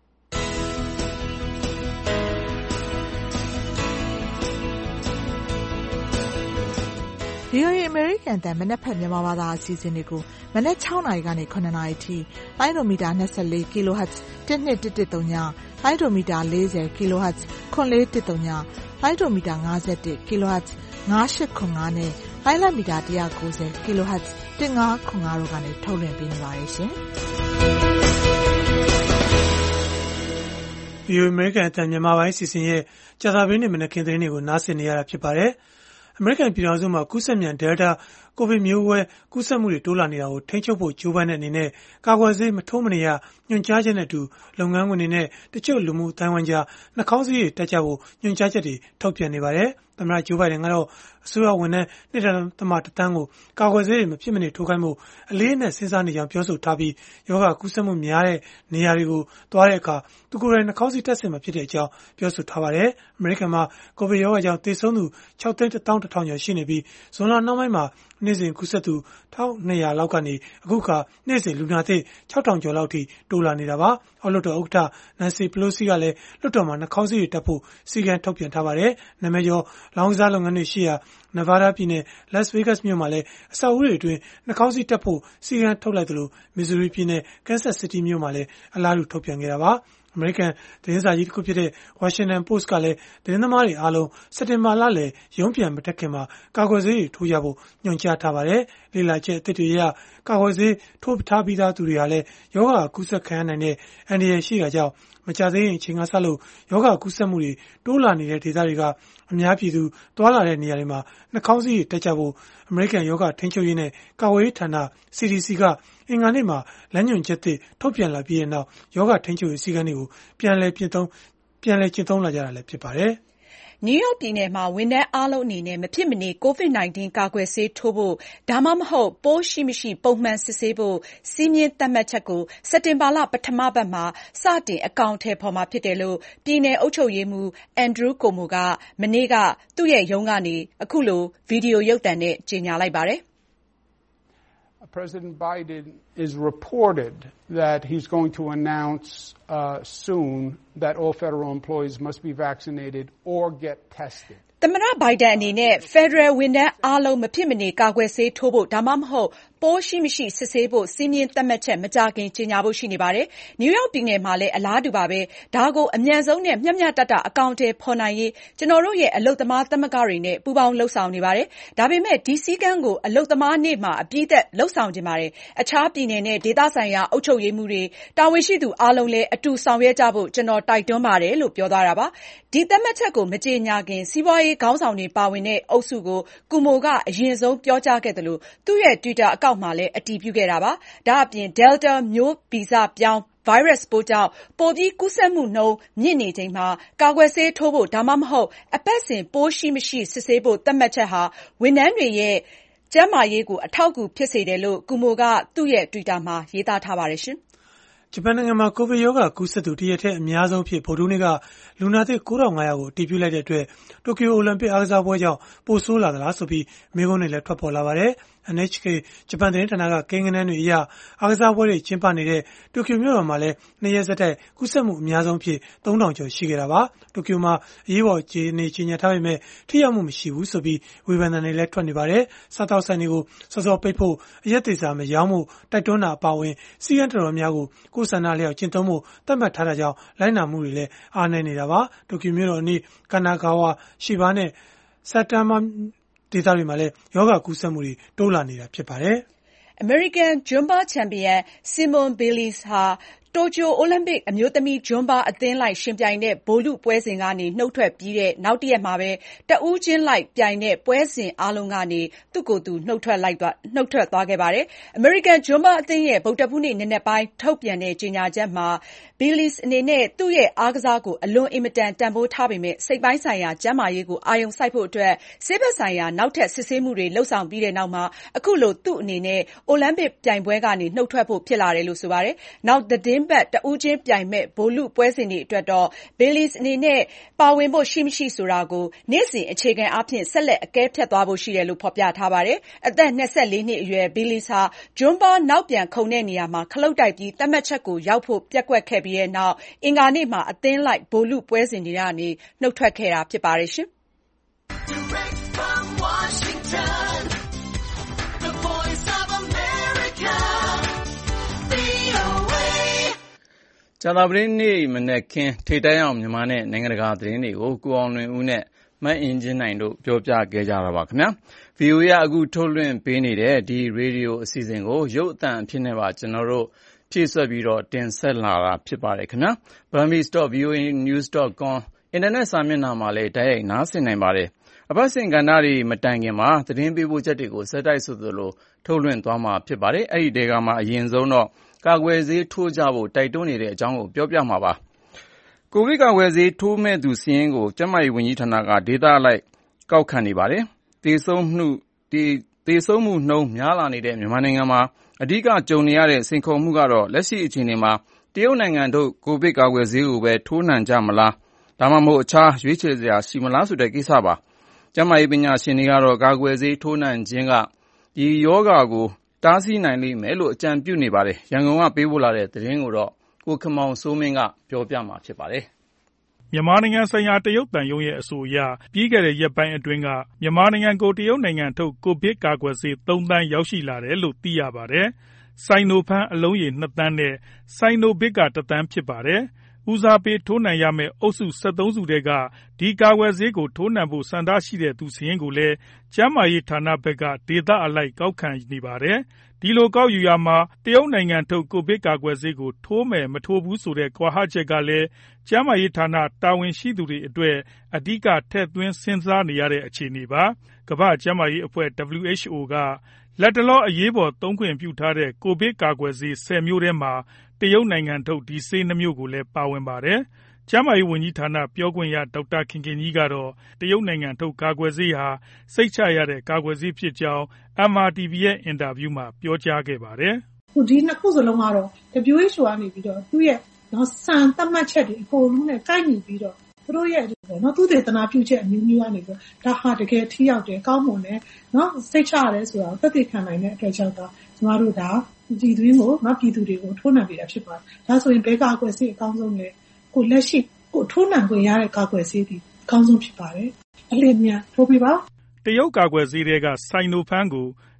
ဗွီအိုအေ American တန်မနက်ဖြန်မြန်မာဘာသာအစီအစဉ်တွေကိုမနက်၆နာရီကနေ၇နာရီထိလိုင်းဒိုမီတာ၂၄ kHz တစ်နှစ်တစ်တစ်သုံးညလိုင်းဒိုမီတာ၄၀ kHz ခွန်လေးတစ်သုံးညလိုင်းဒိုမီတာ၅၁ kHz ၅၈ခွန်၅နဲ့လိုင်းလမီတာ၁၉၀ kHz ၁၅ခွန်၅တို့ကနေထုတ်လွှင့်ပေးနေပါတယ်ရှင်။ဗွီအိုအေ American အတန်မြန်မာပိုင်းအစီအစဉ်ရဲ့ကြာသပတေးနေ့မနက်ခင်းသတင်းတွေကိုနားဆင်နေရတာဖြစ်ပါတယ်။အမေရိကန်ပြည်ထောင်စုမှာကူးစက်မြန် Delta ကိုဗစ်မျိုးကွဲကူးစက်မှုတွေတိုးလာနေတာကိုထိန်းချုပ်ဖို့ကြိုးပမ်းတဲ့အနေနဲ့ကာကွယ်ဆေးမထိုးမနေရညွှန်ကြားချက်နဲ့အတူလုပ်ငန်းခွင်တွေနဲ့တချို့လူမှုအတိုင်းအဝိုင်းကြားနှာခေါင်းစည်းတွေတက်ကြဖို့ညွှန်ကြားချက်တွေထုတ်ပြန်နေပါတယ်။သမ္မတဂျိုးဘိုင်ဒန်ကတော့အစိုးရဝန်ထမ်းနှစ်သမတတန်းကိုကာကွယ်ဆေးတွေမဖြစ်မနေထိုးခိုင်းဖို့အလေးအနက်စဉ်းစားနေကြောင်းပြောဆိုထားပြီးယောဂကူးစက်မှုများတဲ့နေရာတွေကိုသွားတဲ့အခါသူကိုယ်တိုင်နှာခေါင်းစည်းတက်ဆင်မှာဖြစ်တဲ့အကြောင်းပြောဆိုထားပါတယ်။အမေရိကန်မှာကိုဗစ်ရောဂါကြောင့်သေဆုံးသူ၆သိန်းတစ်သောင်းတစ်ထောင်ကျော်ရှိနေပြီးဇွန်လနောက်ပိုင်းမှာနေ့စဉ်ကူးစက်သူ၁၂၀၀လောက်ကနေအခုခါနေ့စဉ်လူနာသစ်၆ထောင်ကျော်လောက်ထိတိုးလာနေတာပါ။အောက်လွှတ်တော်ဥက္ကဋ္ဌနန်စီပလိုစီကလည်းလွှတ်တော်မှာနှာခေါင်းစည်းတွေတပ်ဖို့စီကံထုတ်ပြန်ထားပါတယ်။နာမည်ကျော်လောင်းကစားလုပ်ငန်းတွေရှိရာနဗားဒါးပြည်နယ်လက်စ်ဗေးဂတ်မြို့မှာလည်းအဆောက်အဦတွေအတွင်းနှာခေါင်းစည်းတပ်ဖို့စီကံထုတ်လိုက်သလိုမစ်ဇူရီပြည်နယ်ကန်ဆတ်စီးတီးမြို့မှာလည်းအလားတူထုတ်ပြန်ခဲ့တာပါ။အမေရိကန်သတင်းစာကြီးတစ်ခုဖြစ်တဲ့ Washington Post ကလည်းသတင်းသမားတွေအားလုံးစက်တင်ဘာလလယ်ရုံးပြန်မတက်ခင်မှာကာကွယ်ဆေးတွေထိုးကြဖို့ညွှန်ကြားထားပါတယ်။လေ့လာချက်အသစ်တွေအရကာကွယ်ဆေးထိုးထားပြီးသားသူတွေဟာလည်းယောဂကူးစက်ခံရနိုင်တဲ့အန္တရာယ်ရှိတာကြောင့်မကြာသေးခင်အချိန်ကစလို့ယောဂကူးစက်မှုတွေတိုးလာနေတဲ့ဒေသတွေကအများပြည်သူသွားလာတဲ့နေရာတွေမှာနှာခေါင်းစည်းတွေတက်ကြဖို့အမေရိကန်ယောဂထိန်းချုပ်ရေးနဲ့ကာကွယ်ရေးဌာန စီ ဒီ စီ ကအင်္ဂါနေ့မှာလမ်းညွှန်ချက်သစ်ထုတ်ပြန်လာပြီးတဲ့နောက်ယောဂထိန်းချုပ်ရေးစည်းကမ်းတွေကိုပြန်လည်ပြင်သုံးပြန်လည်ကျင့်သုံးလာကြတာလည်းဖြစ်ပါတယ်။နယူးယောက်ပြည်နယ်မှာဝန်ထမ်းအားလုံးအနေနဲ့မဖြစ်မနေ ကိုဗစ်၁၉ ကာကွယ်ဆေးထိုးဖို့ဒါမှမဟုတ်ပိုးရှိမရှိပုံမှန်စစ်ဆေးဖို့စည်းမျဉ်းသတ်မှတ်ချက်ကိုစက်တင်ဘာလပထမပတ်မှာစတင်အကောင်အထည်ဖော်မှာဖြစ်တယ်လို့ပြည်နယ်အုပ်ချုပ်ရေးမှူးအန်ဒရူးကိုမိုကမနေ့ကသူ့ရဲ့ရုံးကနေအခုလိုဗီဒီယိုရုပ်သံနဲ့ကြေညာလိုက်ပါတယ်။ President Biden is reported that he's going to announce uh, soon that all federal employees must be vaccinated or get tested. သမ္မတဘိုင်ဒန်အနေနဲ့ Federal ဝန်ထမ်းအားလုံးမဖြစ်မနေကာကွယ်ဆေးထိုးဖို့ဒါမှမဟုတ်ပိုးရှိမရှိစစ်ဆေးဖို့စည်းမျဉ်းသတ်မှတ်ချက်မကြာခင်ကြေညာဖို့ရှိနေပါတယ်။ နယူးယောက်ပြည်နယ်မှာလည်းအလားတူပါပဲ။ဒါကိုအမြန်ဆုံးနဲ့မျှမျှတတအကောင်အထည်ဖော်နိုင်ရေးကျွန်တော်တို့ရဲ့အလုပ်သမားသမဂ္ဂတွေနဲ့ပူးပေါင်းလှုပ်ဆောင်နေပါတယ်။ဒါပေမဲ့ဒီစည်းကမ်းကိုအလုပ်သမားနေ့မှာအပြည့်အစုံလှုပ်ဆောင်ကြပါတယ်။အခြားပြည်နယ်နဲ့ဒေသဆိုင်ရာအုပ်ချုပ်ရေးမှူးတွေတာဝန်ရှိသူအားလုံးလည်းအတူဆောင်ရွက်ကြဖို့ကျွန်တော်တိုက်တွန်းပါတယ်လို့ပြောသွားတာပါ။ဒီသတ်မှတ်ချက်ကိုမကြေညာခင်စီးပွားရေးခေါင်းဆောင်တွေပါဝင်တဲ့အုပ်စုကိုကူမိုကအရင်ဆုံးပြောကြားခဲ့တယ်လို့သူ့ရဲ့ Twitter အကောင့်မှာလည်းအတည်ပြုခဲ့တာပါ။ဒါအပြင် Delta မျိုးဗီဇပြောင်းဗိုင်းရပ်စ်ပိုးကြောင့်ပိုပြီးကူးစက်မှုနှုန်းမြင့်နေချိန်မှာကာကွယ်ဆေးထိုးဖို့ဒါမှမဟုတ်အပတ်စဉ်ပိုးရှိမရှိစစ်ဆေးဖို့သတ်မှတ်ချက်ဟာဝန်ထမ်းတွေရဲ့ကျန်းမာရေးကိုအထောက်အကူဖြစ်စေတယ်လို့ကူမိုကသူ့ရဲ့ Twitter မှာရေးသားထားပါတယ်ရှင်။ဂျပန်နိုင်ငံမှာကိုဗစ်ရောဂါကူးစက်သူတရက်ထက်အများဆုံးဖြစ်ဗုဒ္ဓဟူးနေ့ကလူနာသစ်ကိုးထောင်ငါးရာကိုအတည်ပြုလိုက်တဲ့အတွက်တိုကျိုအိုလံပစ်အားကစားပွဲကြောင့်ပိုဆိုးလာသလားဆိုပြီးမေးခွန်းတွေလည်းထွက်ပေါ်လာပါတယ်။ N H K ဂျပန်သတင်းဌာနကကိန်းဂဏန်းတွေအရအားကစားပွဲတွေကျင်းပနေတဲ့တိုကျိုမြို့တော်မှာလည်းနှစ်ရက်ဆက်တိုက်ကူးစက်မှုအများဆုံးဖြစ်သုံးထောင်ကျော်ရှိခဲ့တာပါ။တိုကျိုမှာအရေးပေါ်အခြေအနေကြီးညာထားပေမဲ့ထိရောက်မှုမရှိဘူးဆိုပြီးဝေဖန်သံတွေလည်းထွက်နေပါတယ်။စားတောက်ဆိုင်တွေကိုစောစောပိတ်ဖို့အရက်သေးစာမရောင်းဖို့တိုက်တွန်းတာအပါအဝင်စီးကံတော်တော်များကိုကိုယ်ဆန္ဒလျောက်ကျင့်သုံးဖို့သတ်မှတ်ထားတာကြောင့်လိုင်းနာမှုတွေလည်းအားနည်းနေတာပါ။တိုကျိုမြို့တော်အနီးကာနာဂါဝါရှိဘာနဲ့ဆတ်တမ်မာဒေသတွေမှာလည်းယောဂကူးစက်မှုတွေတိုးလာနေတာဖြစ်ပါတယ်။ American Zumba Champion Simone Biles ဟာတိုကျိုအိုလံပစ်အမျိုးသမီးဂျွမ်းဘာအသင်းလိုက်ရှင်ပြိုင်တဲ့ဗိုလ်လုပွဲစဉ်ကနေနှုတ်ထွက်ပြီးတဲ့နောက်တရက်မှာပဲတဦးချင်းလိုက်ပြိုင်တဲ့ပွဲစဉ်အားလုံးကနေသူ့ကိုယ်သူနှုတ်ထွက်လိုက်နှုတ်ထွက်သွားခဲ့ပါတယ်။ American Zumbaအသင်းရဲ့ဗုဒ္ဓဟူးနေ့နံနက်ပိုင်းထုတ်ပြန်တဲ့ကြေညာချက်မှာ Biles အနေနဲ့သူ့ရဲ့အားကစားကိုအလွန်အင်မတန်တန်ဖိုးထားပေမဲ့စိတ်ပိုင်းဆိုင်ရာကျန်းမာရေးကိုအာရုံစိုက်ဖို့အတွက်ဆေးဘက်ဆိုင်ရာနောက်ထပ်စစ်ဆေးမှုတွေလုပ်ဆောင်ပြီးတဲ့နောက်မှာအခုလိုသူ့အနေနဲ့အိုလံပစ်ပြိုင်ပွဲကနေနှုတ်ထွက်ဖို့ဖြစ်လာတယ်လို့ဆိုပါတယ်။နောက်သတင်းပတ်တဦးချင်းပြိုင်မဲ့ဗိုလ်လုပွဲစဉ်တွေအတွက်တော့ Biles အနေနဲ့ပါဝင်ဖို့ရှိမရှိဆိုတာကိုနေ့စဉ်အခြေခံအားဖြင့်ဆက်လက်အကဲဖြတ်သွားဖို့ရှိတယ်လို့ဖော်ပြထားပါတယ်။အသက်၂၄နှစ်အရွယ် Biles ဟာဂျွမ်းဘာနောက်ပြန်ခုန်တဲ့နေရာမှာခလုတ်တိုက်ပြီးသတ်မှတ်ချက်ကိုရောက်ဖို့ပျက်ကွက်ခဲ့ပြီးတဲ့နောက်အင်္ဂါနေ့မှာအသင်းလိုက်ဗိုလ်လုပွဲစဉ်တွေကနေနှုတ်ထွက်ခဲ့တာဖြစ်ပါတယ်ရှင်။ကြာသပတေးနေ့မနက်ခင်းထိပ်တန်းရောက်မြန်မာနဲ့နိုင်ငံတကာသတင်းတွေကိုကိုအောင်လွင်ဦးနဲ့မအင်ကြင်းနိုင်တို့ပြောပြခဲ့ကြတာပါခင်ဗျာ။ ဗွီအိုအေကအခုထုတ်လွှင့်ပေးနေတဲ့ဒီရေဒီယိုအစီအစဉ်ကိုရုပ်အသံအဖြစ်နဲ့ပါကျွန်တော်တို့ဖြည့်ဆွက်ပြီးတော့တင်ဆက်လာတာဖြစ်ပါတယ်ခင်ဗျာ။ burmese dot v o a news dot com အင်တာနက်စာမျက်နှာမှာလည်းတိုက်ရိုက်နားဆင်နိုင်ပါတယ်။အပတ်စဉ်ကဏ္ဍတွေမတိုင်ခင်မှာသတင်းပေးပို့ချက်တွေကိုစက်တိုက်ဆိုသလိုထုတ်လွှင့်သွားမှာဖြစ်ပါတယ်။အဲ့ဒီတဲကမှအရင်ဆုံးတော့ကာကွယ်ဆေးထိုးကြဖို့တိုက်တွန်းနေတဲ့အကြောင်းကိုပြောပြမှာပါ။ကိုဗစ်ကာကွယ်ဆေးထိုးမဲ့သူစာရင်းကိုကျန်းမာရေးဝန်ကြီးဌာနကဒေသအလိုက်ကောက်ခံနေပါတယ်။သေဆုံးမှုဒီသေဆုံးမှုနှုန်းများလာနေတဲ့မြန်မာနိုင်ငံမှာအဓိကကြုံနေရတဲ့စိန်ခေါ်မှုကတော့လက်ရှိအခြေအနေမှာတရုတ်နိုင်ငံတို့ကိုဗစ်ကာကွယ်ဆေးကိုပဲထိုးနှံကြမလားဒါမှမဟုတ်အခြားရွေးချယ်စရာရှိမလားဆိုတဲ့ကိစ္စပါ။ကျန်းမာရေးပညာရှင်တွေကတော့ကာကွယ်ဆေးထိုးနှံခြင်းကဒီယောဂါကိုတားဆီးနိုင်လိမ့်မယ်လို့အကြံပြုနေပါတယ်။ရန်ကုန်ကပေးပို့လာတဲ့သတင်းကိုတော့ကိုခမောင်စိုးမင်းကပြောပြမှာဖြစ်ပါတယ်။မြန်မာနိုင်ငံဆိုင်ရာတရုတ်သံရုံးရဲ့အဆိုအရပြီးခဲ့တဲ့ရက်ပိုင်းအတွင်းကမြန်မာနိုင်ငံကိုတရုတ်နိုင်ငံထုတ်ကိုဗစ်ကာကွယ်ဆေးသုံးသန်းရောက်ရှိလာတယ်လို့သိရပါတယ်။ Sinopharm အလုံးရေနှစ်သန်းနဲ့ Sinovac ကတစ်သန်းဖြစ်ပါတယ်။ ဦးစားပေးထိုးနှံရမယ့်အုပ်စု၁၃စုထဲကဒီကာကွယ်ဆေးကိုထိုးနှံဖို့ဆန္ဒရှိတဲ့သူစာရင်းကိုလည်းကျန်းမာရေးဌာနဘက်ကဒေသအလိုက်ကောက်ခံနေပါတယ်။ဒီလိုကောက်ယူရာမှာတရုတ်နိုင်ငံထုတ်ကိုဗစ်ကာကွယ်ဆေးကိုထိုးမယ်မထိုးဘူးဆိုတဲ့ကွာဟချက်ကလည်းကျန်းမာရေးဌာနတာဝန်ရှိသူတွေအတွက်အဓိကထည့်သွင်းစဉ်းစားနေရတဲ့အခြေအနေပါ။ကမ္ဘာ့ကျန်းမာရေးအဖွဲ့ W H O ကလတ်တလောအရေးပေါ်သုံးခွင့်ပြုထားတဲ့ကိုဗစ်ကာကွယ်ဆေး၁၀မျိုးထဲမှာတရုတ်နိုင်ငံထုတ်ဒီဆေး၂မျိုးကိုလည်းပါဝင်ပါတယ်။ကျန်းမာရေးဝန်ကြီးဌာနပြောခွင့်ရဒေါက်တာခင်ခင်ကြီးကတော့တရုတ်နိုင်ငံထုတ်ကာကွယ်ဆေးဟာစိတ်ချရတဲ့ကာကွယ်ဆေးဖြစ်ကြောင်း M R T V ရဲ့အင်တာဗျူးမှာပြောကြားခဲ့ပါတယ်။ဒီနှစ်ခုစလုံးကတော့ W H O ကနေပြီးတော့သူ့ရဲ့စံသတ်မှတ်ချက်တွေအကုန်လုံးနဲ့ကိုက်ညီပြီးတော့သူတို့ရဲ့နော်သူတေသနာပြုချက်အမျိုးမျိုးကနေပြီးဒါဟာတကယ်ထိရောက်တယ်ကောင်းမွန်တယ်နော်စိတ်ချရတယ်ဆိုတာကိုသက်သေခံနိုင်တဲ့အတွက်ကြောင့်ဒါကျမတို့ဒါဒီသွင်းကိုနော်ပြည်သူတွေကိုထိုးနှံပေးတာဖြစ်ပါတယ်။ဒါဆိုရင်ဘယ်ကာကွယ်ဆေးအကောင်းဆုံးလဲကိုလက်ရှိကိုထိုးနှံခွင့်ရတဲ့ကာကွယ်ဆေးဒီအကောင်းဆုံးဖြစ်ပါတယ်။အလင်းမြန်ထိုးပေးပါတရုတ်ကာကွယ်ဆေးတွေက Sinopharm ကို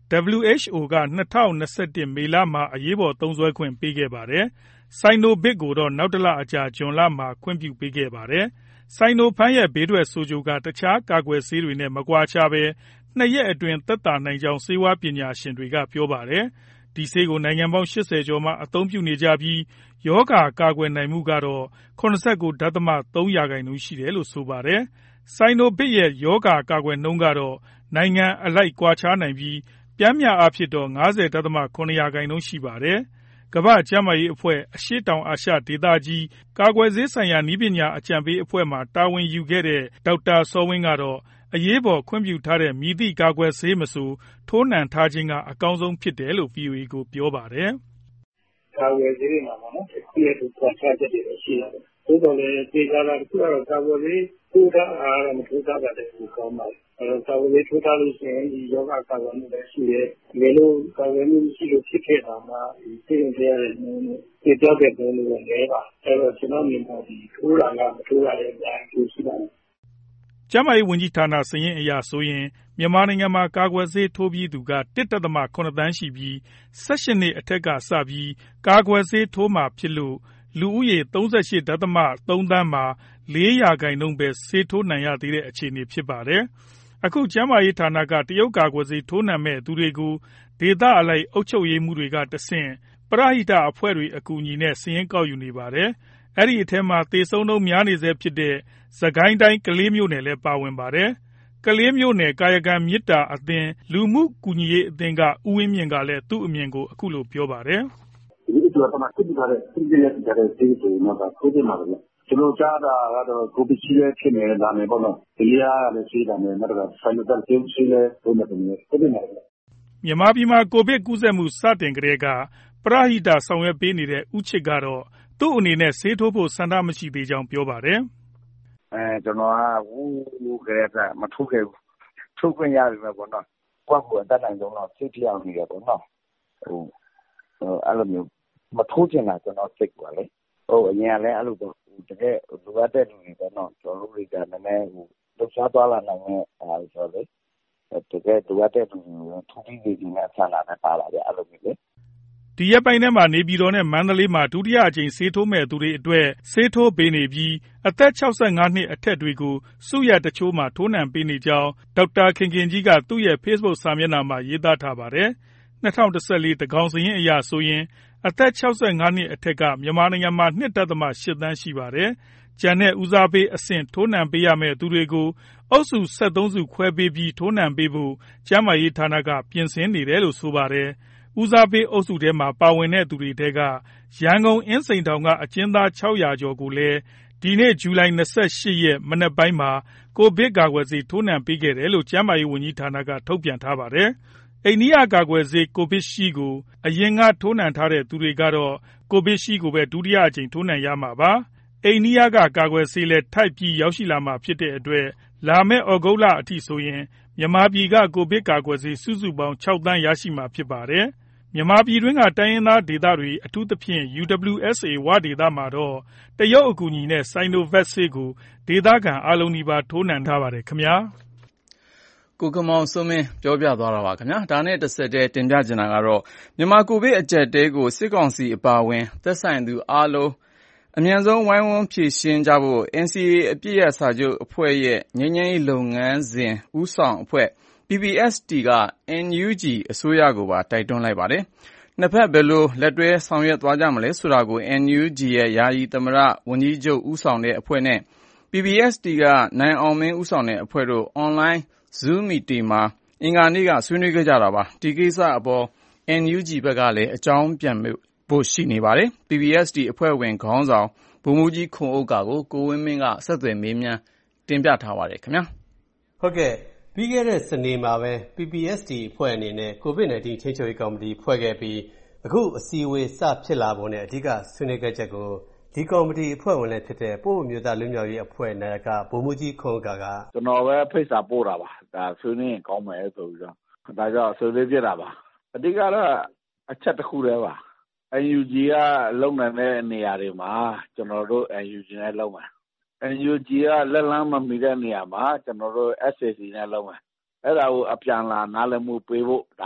W H O က၂၀၂၁မေလမှာအရေးပေါ်သုံးစွဲခွင့်ပေးခဲ့ပါတယ်။ Sinovac ကိုတော့နောက်တစ်လအကြာဇွန်လမှာခွင့်ပြုပေးခဲ့ပါတယ်။ Sinopharm ရဲ့ဘေးထွက်ဆိုးကျိုးကတခြားကာကွယ်ဆေးတွေနဲ့မကွာခြားဘဲနှစ်ရက်အတွင်းသက်သာနိုင်ကြောင်းဆေးဝါးပညာရှင်တွေကပြောပါတယ်။ ဒီဆေးကိုနိုင်ငံပေါင်း၈၀ကျော်မှာအသုံးပြုနေကြပြီးရောဂါကာကွယ်နိုင်မှုကတော့၇၉.၃ရာခိုင်နှုန်းရှိတယ်လို့ဆိုပါတယ်။ Sinovac ရဲ့ရောဂါကာကွယ်နှုန်းကတော့နိုင်ငံအလိုက်ကွာခြားနိုင်ပြီးပျမ်းမျှအားဖြင့်တော့၅၀.၇ရာခိုင်နှုန်းရှိပါတယ်။ ကမ္ဘာ့ကျန်းမာရေးအဖွဲ့အရှေ့တောင်အာရှဒေသကြီးကာကွယ်ဆေးဆိုင်ရာနည်းပညာအကြံပေးအဖွဲ့မှာတာဝန်ယူခဲ့တဲ့ဒေါက်တာစောဝင်းကတော့အရေးပေါ်ခွင့်ပြုထားတဲ့မည်သည့်ကာကွယ်ဆေးမဆိုထိုးနှံထားခြင်းကအကောင်းဆုံးဖြစ်တယ်လို့ ဗွီအိုအေကိုပြောပါတယ်။“ကာကွယ်ဆေးတွေမှာပေါ့နော်တခုနဲ့တခုကွာခြားချက်တွေတော့ရှိတာပေါ့။သို့သော်လည်းသေချာတာတခုကတော့ကာကွယ်ဆေးထိုးထားတာကတော့မထိုးထားတာလည်းပိုကောင်းပါတယ်။အဲတော့ကာကွယ်ဆေးထိုးထားလို့ရှိရင်ဒီရောဂါကာကွယ်မှုလည်းရှိတယ်။တကယ်လို့ကာကွယ်မှုမရှိလို့ဖြစ်ခဲ့တာမှဒီဆေးရုံတက်ရတဲ့နှုန်းနဲ့သေပြောက်တဲ့နှုန်းတွေလည်းနည်းပါတယ်။အဲတော့ကျွန်တော်မြင်တာဒီထိုးတာကမထိုးတာလည်းအများကြီးရှိပါတယ်။ကျန်းမာရေးဝန်ကြီးဌာနစာရင်းအရဆိုရင်မြန်မာနိုင်ငံမှာကာကွယ်ဆေးထိုးပြီးသူက၁.၇သန်းရှိပြီး၁၈နှစ်အထက်ကစပြီးကာကွယ်ဆေးထိုးမှာဖြစ်လို့လူဦးရေ၃၈.၃သန်းမှာ၄ရာခိုင်နှုန်းပဲဆေးထိုးနှံရသေးတဲ့အခြေအနေဖြစ်ပါတယ်။အခုကျန်းမာရေးဌာနကတရုတ်ကာကွယ်ဆေးထိုးနှံမယ့်သူတွေကိုဒေသအလိုက်အုပ်ချုပ်ရေးမှူးတွေကတဆင့်ပရဟိတအဖွဲ့တွေအကူအညီနဲ့စာရင်းကောက်ယူနေပါတယ်။အဲဒီအထဲမှာသေဆုံးနှုန်းများနေဆဲဖြစ်တဲ့စစ်ကိုင်းတိုင်းကလေးမြို့နယ်လည်းပါဝင်ပါတယ်။ကလေးမြို့နယ်ကာယကံမေတ္တာအသင်းလူမှုကူညီရေးအသင်းကဦးဝင်းမြင့်ကလည်းသူ့အမြင်ကိုအခုလိုပြောပါတယ်။“ဒီလိုတော့မှသိထားတဲ့သိတဲ့ကြတဲ့ဆေးဆိုတော့ထိုးတင်ပါလေ။ကျွန်တော်ကြားတာကတော့ကိုဗစ်ရှိလည်းဖြစ်နေလာမယ်ပေါ့နော်။ဒီရကလည်းရှိတာနဲ့နောက်တော့ဆိုင်နက်ဆေးရှိလည်းဘုံနဲ့ထိုးတင်ပါလေ။ ”မြန်မာပြည်မှာကိုဗစ်ကူးစက်မှုစတင်ကတည်းကပရဟိတဆောင်ရွက်ပေးနေတဲ့ဦးချစ်ကတော့သူ့အနေနဲ့ဆေးထိုးဖို့ဆန္ဒမရှိသေးကြောင်းပြောပါတယ်။“အဲကျွန်တော်ကဟိုးကလေးကမထိုးခဲ့ဘူး။ထိုးခွင့်ရပြီပဲပေါ့နော်။ကိုယ့်ကိုယ်အတတ်နိုင်ဆုံးတော့စိတ်ပြောင်းနေတယ်ပေါ့နော်။ဟိုအဲ့လိုမျိုးမထိုးချင်တာကျွန်တော်စိတ်ပါလေ။ဟိုအရင်ကလည်းအဲ့လိုပေါ့တကယ်လိုအပ်တဲ့လူတွေပေါ့နော်ကျွန်တော်တို့တွေကနည်းနည်းဟိုလှုပ်ရှားသွားလာနိုင်တဲ့အားဆိုတော့လေတကယ်လိုအပ်တဲ့လူတွေထိုးပြီးနေနေတဲ့ဆန္ဒနဲ့ပါလာတယ်အဲ့လိုမျိုးလေဒီရက်ပိုင်းထဲမှာနေပြည်တော်နဲ့မန္တလေးမှာဒုတိယအကြိမ်ဆေးထိုးမဲ့သူတွေအတွက်ဆေးထိုးပေးနေပြီးအသက်၆၅နှစ်အထက်တွေကိုစုရပ်တချို့မှာထိုးနှံပေးနေကြောင်းဒေါက်တာခင်ခင်ကြီးကသူ့ရဲ့ Facebook စာမျက်နှာမှာရေးသားထားပါတယ်။၂၀၁၄တကောင်စာရင်းအရဆိုရင်အသက်၆၅နှစ်အထက်ကမြန်မာနိုင်ငံမှာ၂.၈သန်းရှိပါတယ်။ကျန်တဲ့ဦးစားပေးအဆင့်ထိုးနှံပေးရမယ့်သူတွေကိုအုပ်စု၁၃စုခွဲပေးပြီးထိုးနှံပေးဖို့ကျန်းမာရေးဌာနကပြင်ဆင်နေတယ်လို့ဆိုပါတယ်။ဦးစားပေးအုပ်စုထဲမှာပါဝင်တဲ့သူတွေထဲကရန်ကုန်အင်းစိန်ထောင်ကအကျဉ်းသား၆၀၀ကျော်ကိုလည်းဒီနေ့ဇူလိုင်၂၈ရက်မနက်ပိုင်းမှာကိုဗစ်ကာကွယ်ဆေးထိုးနှံပေးခဲ့တယ်လို့ကျန်းမာရေးဝန်ကြီးဌာနကထုတ်ပြန်ထားပါတယ်။အိန္ဒိယကာကွယ်ဆေးကိုဗစ်ရှိလ်ကိုအရင်ကထိုးနှံထားတဲ့သူတွေကတော့ကိုဗစ်ရှိလ်ကိုပဲဒုတိယအကြိမ်ထိုးနှံရမှာပါ။အိန္ဒိယကကာကွယ်ဆေးလည်းထိုက်ပြီးရောက်ရှိလာမှာဖြစ်တဲ့အတွက်လာမယ့်ဩဂုတ်လအထိဆိုရင်မြန်မာပြည်ကကိုဗစ်ကာကွယ်ဆေးစုစုပေါင်း၆သန်းရရှိမှာဖြစ်ပါတယ်။မြန်မာပြည်တွင်းကတိုင်းရင်းသားဒေသတွေအထူးသဖြင့် U W S A ဝဒေသမှာတော့တရုတ်အကူအညီနဲ့ Sinovac ဆေးကိုဒေသခံအားလုံးနီးပါးထိုးနှံထားပါတယ်ခင်ဗျာ။ကိုကမောင်စိုးမင်းပြောပြသွားတာပါခင်ဗျာ။ဒါနဲ့တစ်ဆက်တည်းတင်ပြချင်တာကတော့မြန်မာကိုဗစ်အကျပ်အတည်းကိုစစ်ကောင်စီအပါအဝင်သက်ဆိုင်သူအားလုံးအမြန်ဆုံးဝိုင်းဝန်းဖြေရှင်းကြဖို့ N C A အပစ်ရပ်စာချုပ်အဖွဲ့ရဲ့ငြိမ်းချမ်းရေးလုပ်ငန်းစဉ်ဦးဆောင်အဖွဲ့ P P S T က N U G အစိုးရကိုပါတိုက်တွန်းလိုက်ပါတယ်။နှစ်ဖက်ဘယ်လိုလက်တွဲဆောင်ရွက်သွားကြမလဲဆိုတာကို N U G ရဲ့ယာယီသမ္မတဝန်ကြီးချုပ်ဦးဆောင်တဲ့အဖွဲ့နဲ့ P P S T ကနိုင်အောင်မင်းဦးဆောင်တဲ့အဖွဲ့တို့ Online Zoom Meeting မှာအင်္ဂါနေ့ကဆွေးနွေးခဲ့ကြတာပါ။ဒီကိစ္စအပေါ် N U G ဘက်ကလည်းအကြောင်းပြန်ဖို့ရှိနေပါတယ်။ P P S T အဖွဲ့ဝင်ခေါင်းဆောင်ဗိုလ်မှူးကြီးခွန်ဥက္ကာကိုကိုဝင်းမင်းကဆက်သွယ်မေးမြန်းတင်ပြထားပါတယ်ခင်ဗျာ။ဟုတ်ကဲ့ပြီးခဲ့တဲ့စနေမှာပဲ P P S T အဖွဲ့အနေနဲ့ ကိုဗစ်၁၉ ထိန်းချုပ်ရေးကော်မတီဖွဲ့ခဲ့ပြီးအခုအစည်းအဝေးစဖြစ်လာပုံနဲ့အဓိကဆွေးနွေးခဲ့ချက်ကိုဒီကော်မတီအဖွဲ့ဝင်လည်းဖြစ်တဲ့ပို့မျိုးသားလူမျိုးရေးအဖွဲ့နာယကဗိုလ်မှူးကြီးခွန်ဥက္ကာကကျွန်တော်ပဲဖိတ်စာပို့တာပါဒါဆွေးနွေးရင်ကောင်းမယ်ဆိုပြီးတော့ဒါကြောင့်ဆွေးနွေးပြတာပါအဓိကတော့အချက်တစ်ခုတည်းပါ N U G ကလုံနိုင်တဲ့နေရာတွေမှာကျွန်တော်တို့ N U G နဲ့လုံမယ် N U G ကလက်လန်းမမီတဲ့နေရာမှာကျွန်တော်တို့ S A C နဲ့လုံမယ်အဲ့ဒါကိုအပြန်လာနားလည်မှုပေးဖို့ဒါပဲ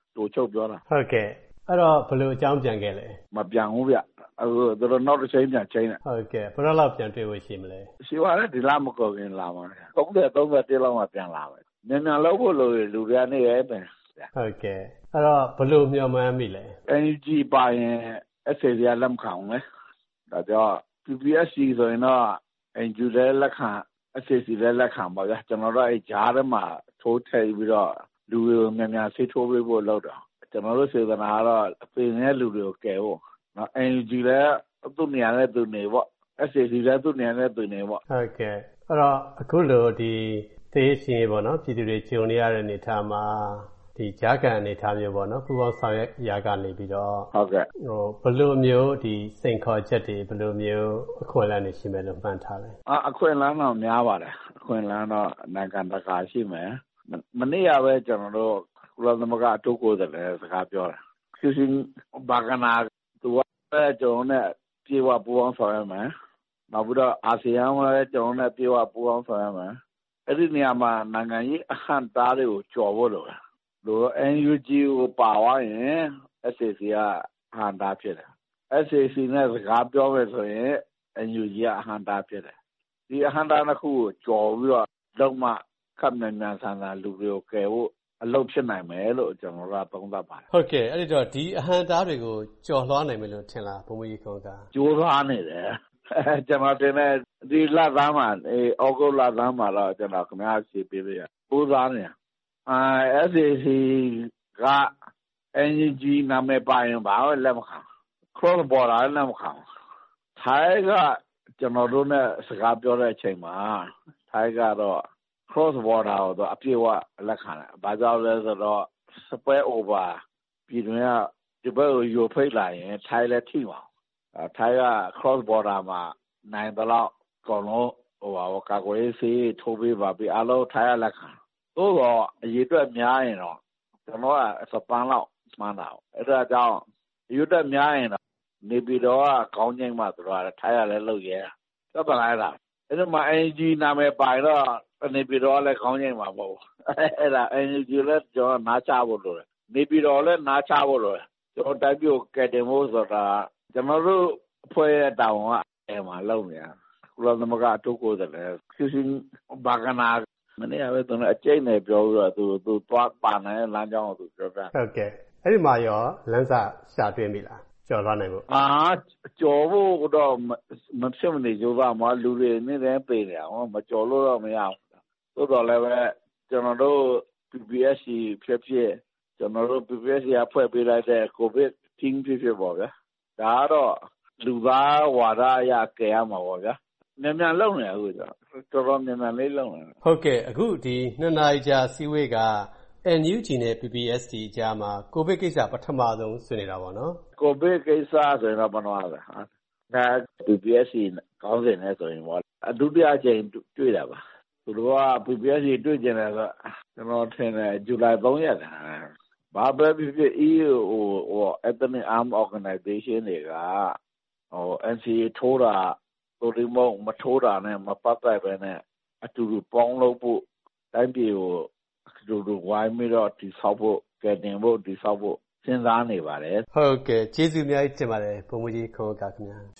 တိုးချုပ်ပြောတာဟုတ်ကဲ့အဲ့တော့ဘယ်လိုအကြောင်းပြန်ခဲ့လဲမပြန်ဘူးဗျအခုတို့နောက်တစ်ချိန်ပြန်ချိန်တယ်ဟုတ်ကဲ့ဘယ်တော့လောက်ပြန်တွေ့ဖို့ရှိမလဲရှိပါတယ်ဒီလမကောခင်လာပါမယ်သုံးဆယ်သုံးဆယ်တစ်လောက်မှပြန်လာမယ်မြန်မြန်လောက်ဖို့လိုလူတွေကနေရဲပဲဟုတ်ကဲ့အဲ့တော့ဘယ်လိုမျှော်မှန်းမိလဲအန် ယူ ဂျီ ပါရင် အက်စ် အေ စီ ကလက်မခံဘူးလေဒါကြောင့် ပီ ပီ အက်စ် စီ ဆိုရင်တော့ အန် ယူ ဂျီ လည်းလက်ခံ အက်စ် အေ စီ လည်းလက်ခံပါဗျာကျွန်တော်တို့အဲကြားထဲမှာထိုးထည့်ပြီးတော့လူတွေကိုမြန်မြန်ဆေးထိုးပေးဖို့လုပ်တော့ကျွန်တော်တို့စေတနာကတော့အပင်နဲ့လူတွေကိုကယ်ဖို့နော် အန် ယူ ဂျီ လည်းသူ့နေရာနဲ့သူနေပေါ့ အက်စ် အေ စီ လည်းသူ့နေရာနဲ့သူနေပေါ့ဟုတ်ကဲ့အဲ့တော့အခုလိုဒီသေရှင်ပေါ့နော်ပြည်သူတွေဂျုံနေရတဲ့အနေထားမှာဒီကြားကန်အနေထားမျိုးပေါ့နော်ပူပေါင်းဆောင်ရွက်ရာကနေပြီးတော့ဟုတ်ကဲ့ဟိုဘယ်လိုမျိုးဒီစိန်ခေါ်ချက်တွေဘယ်လိုမျိုးအခွင့်အလမ်းတွေရှိမယ်လို့မှန်းထားလဲအအခွင့်အလမ်းတော့များပါတယ်အခွင့်အလမ်းတော့နိုင်ငံတကာရှိမယ်မနေ့ကပဲကျွန်တော်တို့ကုလသမဂ္ဂအထူးကိုယ်စားလှယ်စကားပြောတာကျူရှင်ဘာကနာသူကကျွန်တော်နဲ့ပြေဝပူပေါင်းဆောင်ရွက်မယ်နောက်ပြီးတော့အာဆီယံကလည်းကျွန်တော်နဲ့ပြေဝပူပေါင်းဆောင်ရွက်မယ်အဲ့ဒီနေရာမှာနိုင်ငံရေးအဟန့်တားတွေကိုကျော်ဖို့လိုတယ်လို့ အန် ယူ ဂျီ ကိုပါသွားရင် အက်စ် အေ စီ ကဟန်တာဖြစ်တယ် အက်စ် အေ စီ နဲ့စကားပြောမယ်ဆိုရင် အန် ယူ ဂျီ ကအဟန်တာဖြစ်တယ်ဒီအဟန်တာတစ်ခုကိုကျော်ပြီးတော့လုံးမခပ်မြန်မြန်ဆန်ဆန်လူတွေကိုကယ်ဖို့အလုပ်ဖြစ်နိုင်မယ်လို့ကျွန်တော်တို့သုံးသပ်ပါတယ်ဟုတ်ကဲ့အဲ့ဒီတော့ဒီအဟန်တာတွေကိုကျော်လွှားနိုင်မယ်လို့ထင်လားဘုံမကြီးခေါင်းကကျိုးသွားနေတယ်ကျွန်တော်တင်တဲ့ဒီလသားမှာအဲဩဂုတ်လသားမှာတော့ကျွန်တော်ခင်ဗျားစီပေးပေးရပိုးသားနေအာ အက်စ် အေ စီ က အန် ယူ ဂျီ နာမည်ပါရင်ဘာလို့လက်မခံ cross border လက်မခံထိုင်းကကျွန်တော်တို့နဲ့စကားပြောတဲ့အချိန်မှာထိုင်းကတော့ cross border ကိုတော့အပြည့်အဝလက်ခံတယ်ဘာကြောင့်လဲဆိုတော့ spread over ပြည်တွင်းကဒီဘက်ကိုယူဖိတ်လာရင်ထိုင်းလည်းထိပါထိုင်းက cross border မှာနိုင်တော့အကုန်လုံးဟိုပါကာကွယ်ရေးဆေးထိုးပေးပါပြီးအလုံးထိုင်းကလက်ခံသို့တော့အရေးအတွက်များရင်တော့ကျွန်တော်ကစပန်လောက်မှန်းတာအဲ့ဒါကြောင့်အရေးအတွက်များရင်တော့နေပြည်တော်ကခေါင်းချင်းမှသူတို့ကထိုင်းရလဲလုပ်ရဲတော့ပလိုက်လားအဲ့ဒါမှ အန် ယူ ဂျီ နာမည်ပိုင်တော့နေပြည်တော်လည်းခေါင်းချင်းမှာပေါ့အဲ့ဒါ အန် ယူ ဂျီ လည်းကျွန်တော်နားချဖို့လို့နေပြည်တော်လည်းနားချဖို့လို့ကျွန်တော်တိုက်ပြုတ်ကဲတင်ဖို့ဆိုတာကျွန်တော်တို့အဖွဲ့ရဲ့တောင်းကအဲမှာလုပ်နေရကုလသမဂ္ဂအထူးကိုယ်စားလှယ်ကျူရှင်ဘာကနာမနေ့ကပဲသူအကျိတ်နဲ့ပြောပြီးတော့သူသူသွားပါနိုင်လမ်းကြောင်းကိုသူပြောပြဟုတ်ကဲ့အဲ့ဒီမှာရောလမ်းစာရှာတွေ့ပြီလားကျော်သွားနိုင်ဖို့အာကျော်ဖို့တော့မဖြစ်မနေကြိုးစားမှာလူတွေနေတယ်ပေနေအောင်မကျော်လို့တော့မရဘူးသို့တော်လည်းပဲကျွန်တော်တို့ ပီ ပီ အက်စ် စီ ဖြစ်ဖြစ်ကျွန်တော်တို့ ပီ ပီ အက်စ် စီ ကဖွဲ့ပေးလိုက်တဲ့ COVID team ဖြစ်ဖြစ်ပေါ့ဗျာဒါကတော့လူသားဝါဒအရကယ်ရမှာပေါ့ဗျာမြန်မြန်လုပ်နေအခုတော့တော်တော်မြန်မြန်လေးလုပ်နေဟုတ်ကဲ့အခုဒီနှစ်နာရီကြာစီဝေးက အန် ယူ ဂျီ နဲ့ ပီ ပီ အက်စ် စီ ကြားမှာကိုဗစ်ကိစ္စပထမဆုံးဆွေးနေတာပေါ့နော်ကိုဗစ်ကိစ္စဆိုရင်တော့ပထမပဲဟာဒါ ပီ ပီ အက်စ် စီ ကောင်းစင်နေဆိုရင်ပေါ့အဒုတိယအချိန်တွေ့တာပါသူတို့က ပီ ပီ အက်စ် စီ တွေ့ကျင်တယ်ဆိုကျွန်တော်ထင်တယ်ဇူလိုင်သုံးရက်တာဘာပဲဖြစ်ဖြစ် အီးယူ ဟိုဟို Ethnic Armed Organization တွေကဟို အန် စီ အေ ထိုးတာတို့ဒီမို့မထိုးတာနဲ့မပတ်သက်ပဲနဲ့အတူတူပေါင်းလို့ဖို့တိုင်းပြည်ကိုအတူတူဝိုင်းပြီးတော့ဒီဆောက်ဖို့ကဲတင်ဖို့ဒီဆောက်ဖို့စဉ်းစားနေပါတယ်ဟုတ်ကဲ့ကျေးဇူးအများကြီးတင်ပါတယ်ဘုံမကြီးခေါ်ကခင်ဗျာ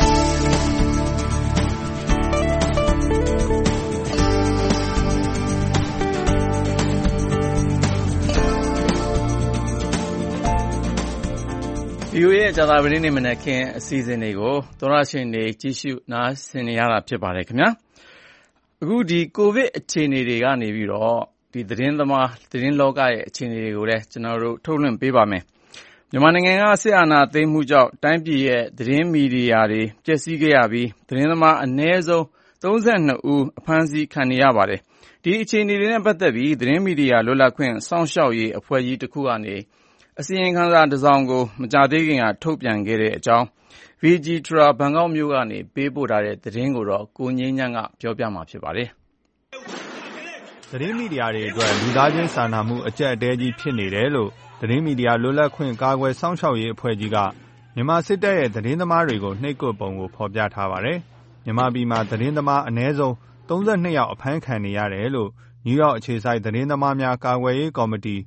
ဗီအိုအေရဲ့ကြာသပတေးနေ့မနက်ခင်းအစီအစဉ်တွေကိုသောရရှင်တွေကြီးစုနားဆင်နေရတာဖြစ်ပါတယ်ခင်ဗျာအခုဒီကိုဗစ်အခြေအနေတွေကနေပြီးတော့ဒီသတင်းသမားသတင်းလောကရဲ့အခြေအနေတွေကိုလည်းကျွန်တော်တို့ထုတ်လွှင့်ပေးပါမယ်မြန်မာနိုင်ငံကစစ်အာဏာသိမ်းမှုကြောင့်တိုင်းပြည်ရဲ့သတင်းမီဒီယာတွေပျက်စီးခဲ့ရပြီးသတင်းသမားအနည်းဆုံးသုံးဆယ်နှစ်ဦးအဖမ်းဆီးခံနေရပါတယ်ဒီအခြေအနေတွေနဲ့ပတ်သက်ပြီးသတင်းမီဒီယာလွတ်လပ်ခွင့်စောင့်ရှောက်ရေးအဖွဲ့ကြီးတစ်ခုကနေအစီရင်ခံစာတစ်စောင်ကိုမကြာသေးခင်ကထုတ်ပြန်ခဲ့တဲ့အကြောင်း Vijitra ဘန်ကောက်မြို့ကနေပေးပို့ထားတဲ့သတင်းကိုတော့ကိုငင်းညံ့ကပြောပြမှာဖြစ်ပါတယ်။သတင်းမီဒီယာတွေအတွက်လူသားချင်းစာနာမှုအကျပ်အတည်းကြီးဖြစ်နေတယ်လို့သတင်းမီဒီယာလွတ်လပ်ခွင့်ကာကွယ်စောင့်ရှောက်ရေးအဖွဲ့ကြီးကမြန်မာစစ်တပ်ရဲ့သတင်းသမားတွေကိုနှိပ်ကွပ်ပုံကိုဖော်ပြထားပါတယ်။မြန်မာပြည်မှာသတင်းသမားအနည်းဆုံးသုံးဆယ်နှစ်ယောက်အဖမ်းခံနေရတယ်လို့နယူးယောက်အခြေစိုက်သတင်းသမားများကာကွယ်ရေးကော်မတီ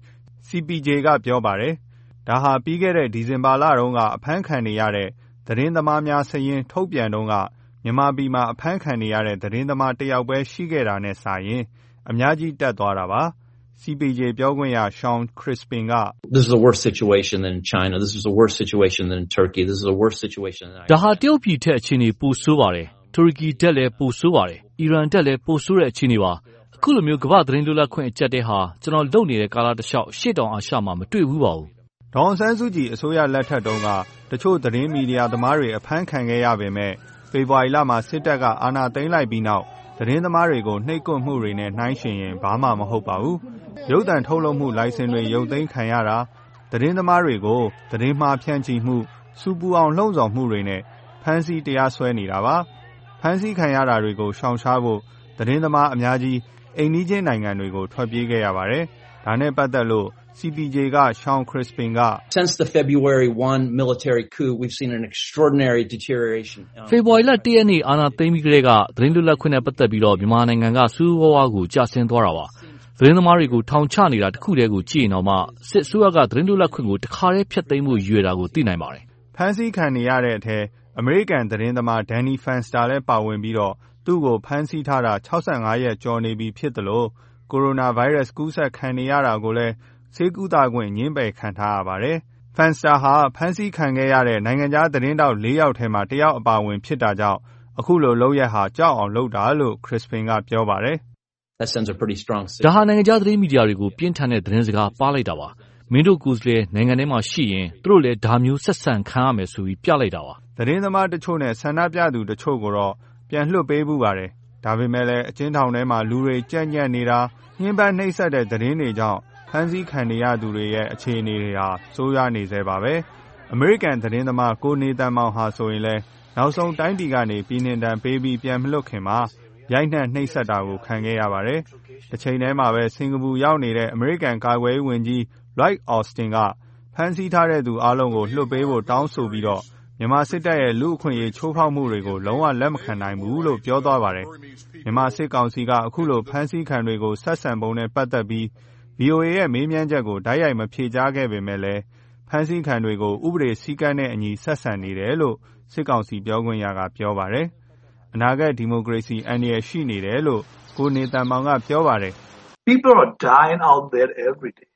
C P J ကပြောပါတယ်။ဒါဟာပြီးခဲ့တဲ့ဒီဇင်ဘာလတုန်းကအဖမ်းခံနေရတဲ့သတင်းသမားများစာရင်းထုတ်ပြန်တုန်းကမြန်မာပြည်မှာအဖမ်းခံနေရတဲ့သတင်းသမားတယောက်ပဲရှိခဲ့တာနဲ့စာရင်အများကြီးတက်သွားတာပါ။ C P J ပြောခွင့်ရ Sean Crispin က This is a worse situation than in China. This is a worse situation than in Turkey. This is a worse situation than ဒါဟာတရုတ်ပြည်ထက်အခြေအနေပိုဆိုးပါတယ်။တူရကီတက်လည်းပိုဆိုးပါတယ်။အီရန်တက်လည်းပိုဆိုးတဲ့အခြေအနေပါ။အခုလိုမျိုးကမ္ဘာသတင်းလွတ်လပ်ခွင့်အကျပ်တဲ့ဟာကျွန်တော်လုပ်နေတဲ့ကာလတစ်လျှောက်ရှေ့တောင်အာရှမှာမတွေ့ဘူးပါဘူး။ဒေါ်အောင်ဆန်းစုကြည်အစိုးရလက်ထက်တုန်းကတချို့သတင်းမီဒီယာသမားတွေအဖမ်းခံခဲ့ရပေမဲ့ဖေဖော်ဝါရီလမှာစစ်တပ်ကအာဏာသိမ်းလိုက်ပြီးနောက်သတင်းသမားတွေကိုနှိပ်ကွပ်မှုတွေနဲ့နှိုင်းယှဉ်ရင်ဘာမှမဟုတ်ပါဘူး။ရုပ်သံထုတ်လုပ်မှုလိုင်စင်တွေရုပ်သိမ်းခံရတာသတင်းသမားတွေကိုသတင်းမှားဖြန့်ချိမှုစူပူအောင်လှုံ့ဆော်မှုတွေနဲ့ဖမ်းဆီးတရားစွဲနေတာပါ။ဖမ်းဆီးခံရတာတွေကိုရှောင်ရှားဖို့သတင်းသမားအများကြီးအိမ်နီးချင်းနိုင်ငံတွေကိုထွက်ပြေးခဲ့ရပါတယ်။ဒါနဲ့ပတ်သက်လို့ C P J က Sean Crispin က Since the February first military coup, we've seen an extraordinary deterioration. ဖေဖော်ဝါရီလတစ်ရက်နေ့အာဏာသိမ်းပြီးကတည်းကသတင်းလွတ်လပ်ခွင့်နဲ့ပတ်သက်ပြီးတော့မြန်မာနိုင်ငံကစူးဝါးဝါးကိုကျဆင်းသွားတာပါ။သတင်းသမားတွေကိုထောင်ချနေတာတစ်ခုတည်းကိုကြည့်ရင်တော့မှစစ်အစိုးရကသတင်းလွတ်လပ်ခွင့်ကိုတခါတည်းဖျက်သိမ်းမှုရွေတာကိုသိနိုင်ပါတယ်။ဖမ်းဆီးခံနေရတဲ့အထက်အမေရိကန်သတင်းသမား Danny Fenster လည်းပါဝင်ပြီးတော့သူ့ကိုဖမ်းဆီးထားတာ၆၅ရက်ကျော်နေပြီဖြစ်တယ်လို့ကိုရိုနာဗိုင်းရပ်စ်ကူးစက်ခံနေရတာကိုလည်းဆေးကုသခွင့်ညှင်းပယ်ခံထားရပါတယ်။ Fenster ဟာဖမ်းဆီးခံခဲ့ရတဲ့နိုင်ငံခြားသတင်းတောက်၄ယောက်ထဲမှာတယောက်အပါအဝင်ဖြစ်တာကြောင့်အခုလိုလုပ်ရက်ဟာကြောက်အောင်လုပ်တာလို့ Crispin ကပြောပါတယ်။ That sends a pretty strong signal. ဒါဟာနိုင်ငံခြားသတင်းမီဒီယာတွေကိုပြင်းထန်တဲ့သတင်းစကားပါလိုက်တာပါ။မင်းတို့ကိုယ်စားလှယ်နိုင်ငံထဲမှာရှိရင်သူတို့လည်းဒါမျိုးဆက်ဆံခံရမယ်ဆိုပြီးပြလိုက်တာပါ။သတင်းသမားတချို့နဲ့ဆန္ဒပြသူတချို့ကိုတော့ပြန်လွှတ်ပေးမှုပါတယ်။ဒါပေမဲ့လည်းအကျဉ်းထောင်ထဲမှာလူတွေကြက်ညက်နေတာညှဉ်းပန်းနှိပ်စက်တဲ့သတင်းတွေကြောင့်ဖမ်းဆီးခံနေရသူတွေရဲ့အခြေအနေတွေဟာဆိုးရွားနေသေးပါပဲ။အမေရိကန်သတင်းသမားကိုနေတန်မောင်ဟာဆိုရင်လည်းနောက်ဆုံးတိုင်းပြည်ကနေပြည်နှင်ဒဏ်ပေးပြီးပြန်မလွတ်ခင်မှာရိုက်နှက်နှိပ်စက်တာကိုခံခဲ့ရပါတယ်။တစ်ချိန်တည်းမှာပဲစင်ကာပူရောက်နေတဲ့အမေရိကန်ကာကွယ်ရေးဝန်ကြီး Lloyd Austin ကဖမ်းဆီးထားတဲ့သူအလုံးကိုလွှတ်ပေးဖို့တောင်းဆိုပြီးတော့မြန်မာစစ်တပ်ရဲ့လူ့အခွင့်အရေးချိုးဖောက်မှုတွေကိုလုံးဝလက်မခံနိုင်ဘူးလို့ပြောသွားပါတယ်။မြန်မာစစ်ကောင်စီကအခုလိုဖမ်းဆီးခံတွေကိုဆက်ဆံပုံနဲ့ပတ်သက်ပြီး V O A ရဲ့မေးမြန်းချက်ကိုတိုက်ရိုက်မဖြေကြားခဲ့ပေမဲ့လည်းဖမ်းဆီးခံတွေကိုဥပဒေစည်းကမ်းနဲ့အညီဆက်ဆံနေတယ်လို့စစ်ကောင်စီပြောခွင့်ရကပြောပါတယ်။အနာဂတ်ဒီမိုကရေစီအန္တရာယ်ရှိနေတယ်လို့ကိုနေတန်မောင်ကပြောပါတယ်။ People are dying out there every day.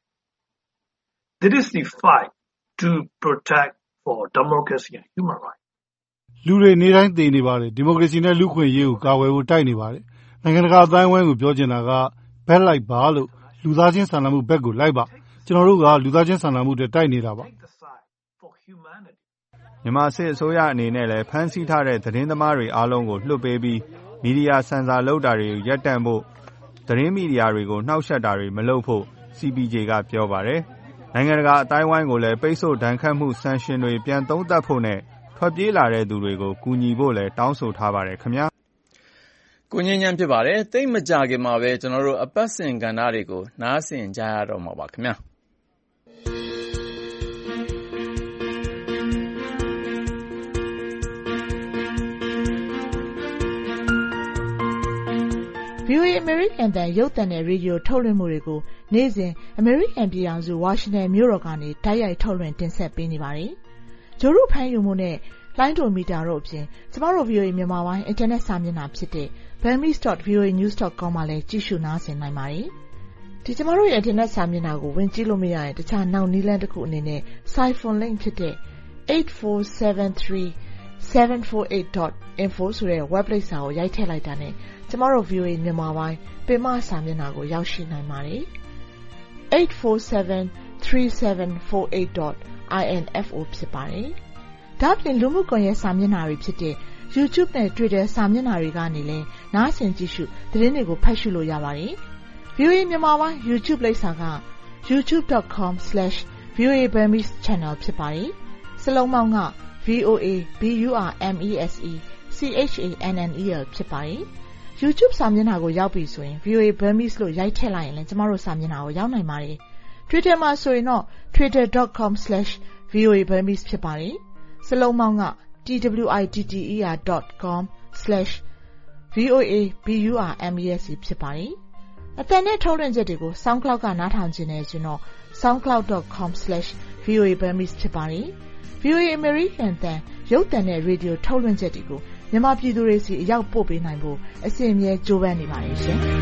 There is the fight to protect for democracy and human rights. လူတွေနေတိုင်းသိနေပါတယ်ဒီမိုကရေစီနဲ့လူ့အခွင့်အရေးကိုကာကွယ်ဖို့တိုက်နေပါတယ်။နိုင်ငံတကာအတိုင်းအဝိုင်းကိုပြောချင်တာကဘက်လိုက်ပါလို့လူသားချင်းစာနာမှုဘက်ကိုလိုက်ပါကျွန်တော်တို့ကလူသားချင်းစာနာမှုတွေတိုက်နေတာပါမြန်မာစစ်အစိုးရအနေနဲ့လည်းဖမ်းဆီးထားတဲ့သတင်းသမားတွေအားလုံးကိုလွှတ်ပေးပြီးမီဒီယာစံစာလုပ်တာတွေကိုရပ်တန့်ဖို့သတင်းမီဒီယာတွေကိုနှောက်ယှက်တာတွေမလုပ်ဖို့ C P J ကပြောပါတယ်နိုင်ငံတကာအတိုင်းအဝိုင်းကိုလည်းပိတ်ဆို့ဒဏ်ခတ်မှုဆန်ရှင်တွေပြန်သုံးသပ်ဖို့နဲ့ထွက်ပြေးလာတဲ့သူတွေကိုကူညီဖို့လည်းတောင်းဆိုထားပါတယ်ခင်ဗျာကိုငင်းညံဖြစ်ပါတယ်တိတ်မကြခင်မှာပဲကျွန်တော်တို့အပတ်စဉ်ကဏ္ဍတွေကိုနားဆင်ကြရတော့မှာပါခင်ဗျာ V O A American တန်ရုပ်သံနဲ့ရေဒီယိုထုတ်လွှင့်မှုတွေကိုနေ့စဉ် American ပြည်ထောင်စုဝါရှင်တန်မြို့တော်ကနေတိုက်ရိုက်ထုတ်လွှင့်တင်ဆက်ပေးနေပါတယ်။ဂျိုရုဖမ်းယူမှုနဲ့လိုင်းဒိုမီတာတို့အပြင်ကျမတို့ V O A မြန်မာပိုင်း internet စာမျက်နှာဖြစ်တဲ့ burmese dot v o a news dot com မှာလည်းကြည့်ရှုနားဆင်နိုင်ပါတယ်။ဒီကျမတို့ရဲ့ internet စာမျက်နှာကိုဝင်ကြည့်လို့မရရင်တခြားနောက်နည်းလမ်းတစ်ခုအနေနဲ့ Siphon link ဖြစ်တဲ့ eight four seven three seven four eight dot info ဆိုတဲ့ website စာကိုရိုက်ထည့်လိုက်တာနဲ့ကျမတို့ V O A မြန်မာပိုင်းပင်မစာမျက်နှာကိုရောက်ရှိနိုင်ပါတယ်။ eight four seven three seven four eight dot info ဖြစ်ပါတယ်။ဒါ့အပြင်လူမှုကွန်ရက်စာမျက်နှာတွေဖြစ်တဲ့ YouTube နဲ့ Twitter စာမျက်နှာတွေကနေလည်းနားဆင်ကြည့်ရှုသတင်းတွေကိုဖတ်ရှုလို့ရပါတယ်။ V O A မြန်မာပိုင်း YouTube လိပ်စာက youtube dot com slash v o a burmese channel ဖြစ်ပါတယ်။စလုံးပေါင်းက V O A B U R M E S E C H A N N E L ဖြစ်ပါတယ်။ YouTube စာမျက်နှာကိုရောက်ပြီဆိုရင် V O A Burmese လို့ရိုက်ထည့်လိုက်ရင်လည်းကျမတို့စာမျက်နှာကိုရောက်နိုင်ပါတယ်။ Twitter မှာဆိုရင်တော့ twitter dot com slash v o a burmese ဖြစ်ပါတယ်။စလုံးပေါင်းက twitter dot com slash v o a b u r m e s e ဖြစ်ပါတယ်။အသံနဲ့ထုတ်လွှင့်ချက်တွေကို SoundCloud ကနားထောင်ခြင်းနဲ့ဆိုရင်တော့ sound cloud dot com slash v o a burmese ဖြစ်ပါတယ်။ ဗီ အို အေ American အသံရုပ်သံနဲ့ရေဒီယိုထုတ်လွှင့်ချက်တွေကိုမြန်မာပြည်သူတွေစီအရောက်ပို့ပေးနိုင်ဖို့အစီအစဉ်ကြိုးပမ်းနေပါတယ်ရှင်။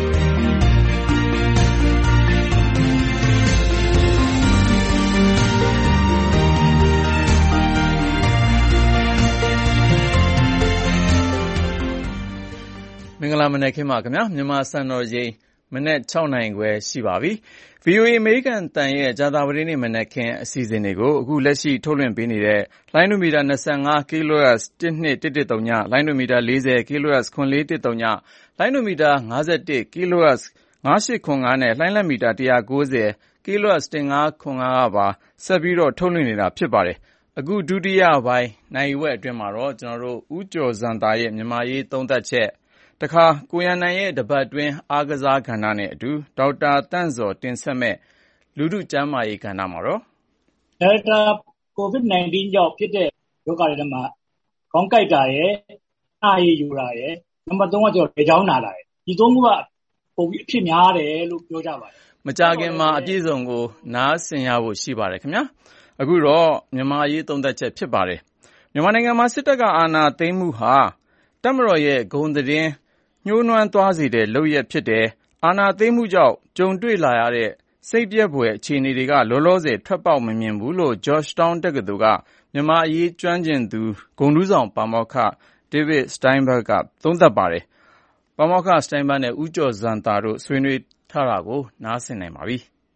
မင်္ဂလာမနက်ခင်းပါခင်ဗျာမြန်မာစံတော်ချိန်မနက်၆နာရီခွဲရှိပါပြီ။ ဗီ အို အေ အမေရိကန်တန်ရဲ့ကြာသပတေးနေ့မနက်ခင်းအစီအစဉ်တွေကိုအခုလက်ရှိထုတ်လွှင့်ပေးနေတဲ့လိုင်းဒိုမီတာ၂၅ kilohertz တစ်၂တစ်တစ်သုံး လိုင်းဒိုမီတာ၄၀ kilohertz ခွန်လေးတစ်သုံး လိုင်းဒိုမီတာ၅၁ kilohertz ၅၈ခွန်၅နဲ့လှိုင်းလက်မီတာ၁၉၀ kilohertz ၁၅ခွန်၅ကပါဆက်ပြီးတော့ထုတ်လွှင့်နေတာဖြစ်ပါတယ်။အခုဒုတိယပိုင်းနိုင်ဝက်အတွင်းမှာတော့ကျွန်တော်တို့ဦးကျော်ဇံသာရဲ့မြန်မာရေးသုံးသပ်ချက်တခါကိုရန်နိုင်ရဲ့တပတ်တွင်းအားကစားကဏ္ဍနဲ့အတူဒေါက်တာတန့်ဇော်တင်ဆက်မဲ့လူထုကျန်းမာရေးကဏ္ဍမှာတော့ Delta ကိုဗစ်၁၉ ကြောင့်ဖြစ်တဲ့ရောဂါတွေထဲမှာခေါင်းကိုက်တာရဲ့အားရည်ယူတာရဲ့နံပါတ်သုံးကကျတော့လေကြောင်းနာတာရဲ့ဒီသုံးခုကပုံပြီးအဖြစ်များတယ်လို့ပြောကြပါတယ်မကြခင်မှာအပြည့်စုံကိုနားဆင်ရဖို့ရှိပါတယ်ခင်ဗျာအခုတော့မြန်မာရေးသုံးသပ်ချက်ဖြစ်ပါတယ်မြန်မာနိုင်ငံမှာစစ်တပ်ကအာဏာသိမ်းမှုဟာတပ်မတော်ရဲ့ဂုဏ်သတင်းညှိုးနွမ်းသွားစေတဲ့လုပ်ရက်ဖြစ်တယ်အာဏာသိမ်းမှုကြောင့်ကြုံတွေ့လာရတဲ့စိတ်ပျက်ဖွယ်အခြေအနေတွေကလောလောဆယ်ထွက်ပေါက်မမြင်ဘူးလို့ Georgetown တက္ကသိုလ်ကမြန်မာအရေးကျွမ်းကျင်သူဂုဏ်ထူးဆောင်ပါမောက္ခ David Steinberg ကသုံးသပ်ပါတယ်ပါမောက္ခ Steinberg နဲ့ဦးကျော်ဇံသာတို့ဆွေးနွေးထားတာကိုနားဆင်နိုင်ပါပြီ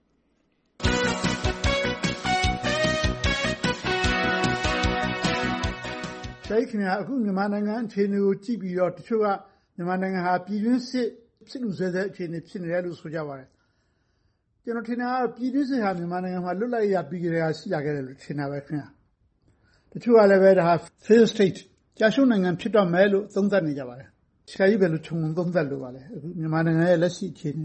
ဆရာခင်ဗျာအခုမြန်မာနိုင်ငံအခြေအနေကိုကြည့်ပြီးတော့တချို့ကမြန်မာနိုင်ငံဟာပြည်တွင်းစစ်ဖြစ်လူဆဲဆဲအခြေအနေဖြစ်နေတယ်လို့ဆိုကြပါတယ်ကျွန်တော်ထင်တာကပြည်တွင်းစစ်ဟာမြန်မာနိုင်ငံမှာလွတ်လပ်ရေးရပြီးကြတဲ့ရှိလာခဲ့တယ်လို့ထင်တာပဲခင်ဗျာတချို့ကလည်းပဲဒါဟာ failed state ကြာရှုံးနိုင်ငံဖြစ်တော့မယ်လို့သုံးသပ်နေကြပါတယ်ဆရာကြီးဘယ်လိုခြုံငုံသုံးသပ်လို့ပါလဲအခုမြန်မာနိုင်ငံရဲ့လက်ရှိအခြေအနေ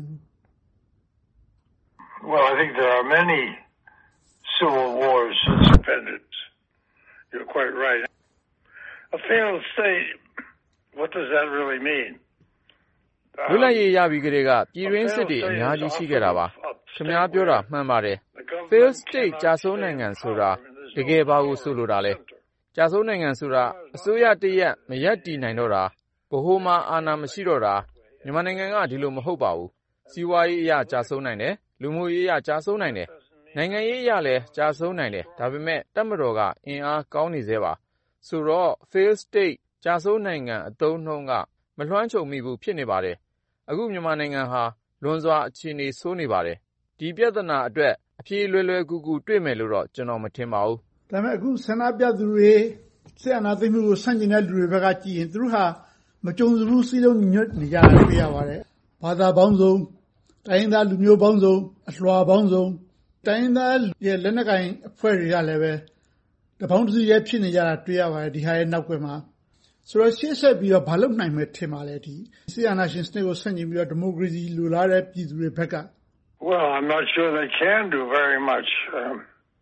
Well, I think there are many civil wars suspended. You're quite right. A failed state, what does that really mean? လွတ်လပ်ရေးရပြီးကတည်းကပြည်တွင်းစစ်တွေအများကြီးရှိခဲ့တာပါခင်ဗျားပြောတာမှန်ပါတယ် failed state ကြာဆုံးနိုင်ငံဆိုတာတကယ်ဘာကိုဆိုလိုတာလဲကြာဆုံးနိုင်ငံဆိုတာအစိုးရတရက်မရပ်တည်နိုင်တော့တာဗဟိုမှာအာဏာမရှိတော့တာမြန်မာနိုင်ငံကဒီလိုမဟုတ်ပါဘူးစီးပွားရေးအရကြာဆုံးနိုင်တယ်လူမှုရေးအရကြာဆုံးနိုင်တယ်နိုင်ငံရေးအရလည်းကြာဆုံးနိုင်တယ်ဒါပေမဲ့တပ်မတော်ကအင်အားကောင်းနေသေးပါဆိုတော့ failed state ကြာဆုံးနိုင်ငံအသုံးနှုန်းကမလွှမ်းခြုံမိဘူးဖြစ်နေပါတယ်အခုမြန်မာနိုင်ငံဟာလွန်စွာအခြေအနေဆိုးနေပါတယ်ဒီပြဿနာအတွက်အပြေလွယ်လွယ်ကူကူတွေ့မယ်လို့တော့ကျွန်တော်မထင်ပါဘူးဒါပေမဲ့အခုဆန္ဒပြသူတွေစစ်အာဏာသိမ်းမှုကိုဆန့်ကျင်တဲ့လူတွေဘက်ကကြည့်ရင်သူတို့ဟာမကြုံစဘူးစည်းလုံးညွတ်နေကြတာတွေ့ရပါတယ်ဘာသာပေါင်းစုံတိုင်းသားလူမျိုးပေါင်းစုံအလွှာပေါင်းစုံတိုင်းသားရဲ့လက်နက်ကိုင်အဖွဲ့တွေကလည်းပဲတပေါင်းတစည်းရဲ့ဖြစ်နေကြတာတွေ့ရပါတယ်ဒီဟာရဲ့နောက်ွယ်မှာဆိုတော့ရှေ့ဆက်ပြီးတော့ဘာလုပ်နိုင်မယ်ထင်ပါလဲဒီဆီယနာရှင်စနစ်ကိုဆန့်ကျင်ပြီးတော့ဒီမိုကရေစီလိုလားတဲ့ပြည်သူတွေဘက်က Well, I'm not sure they can do very much. Um,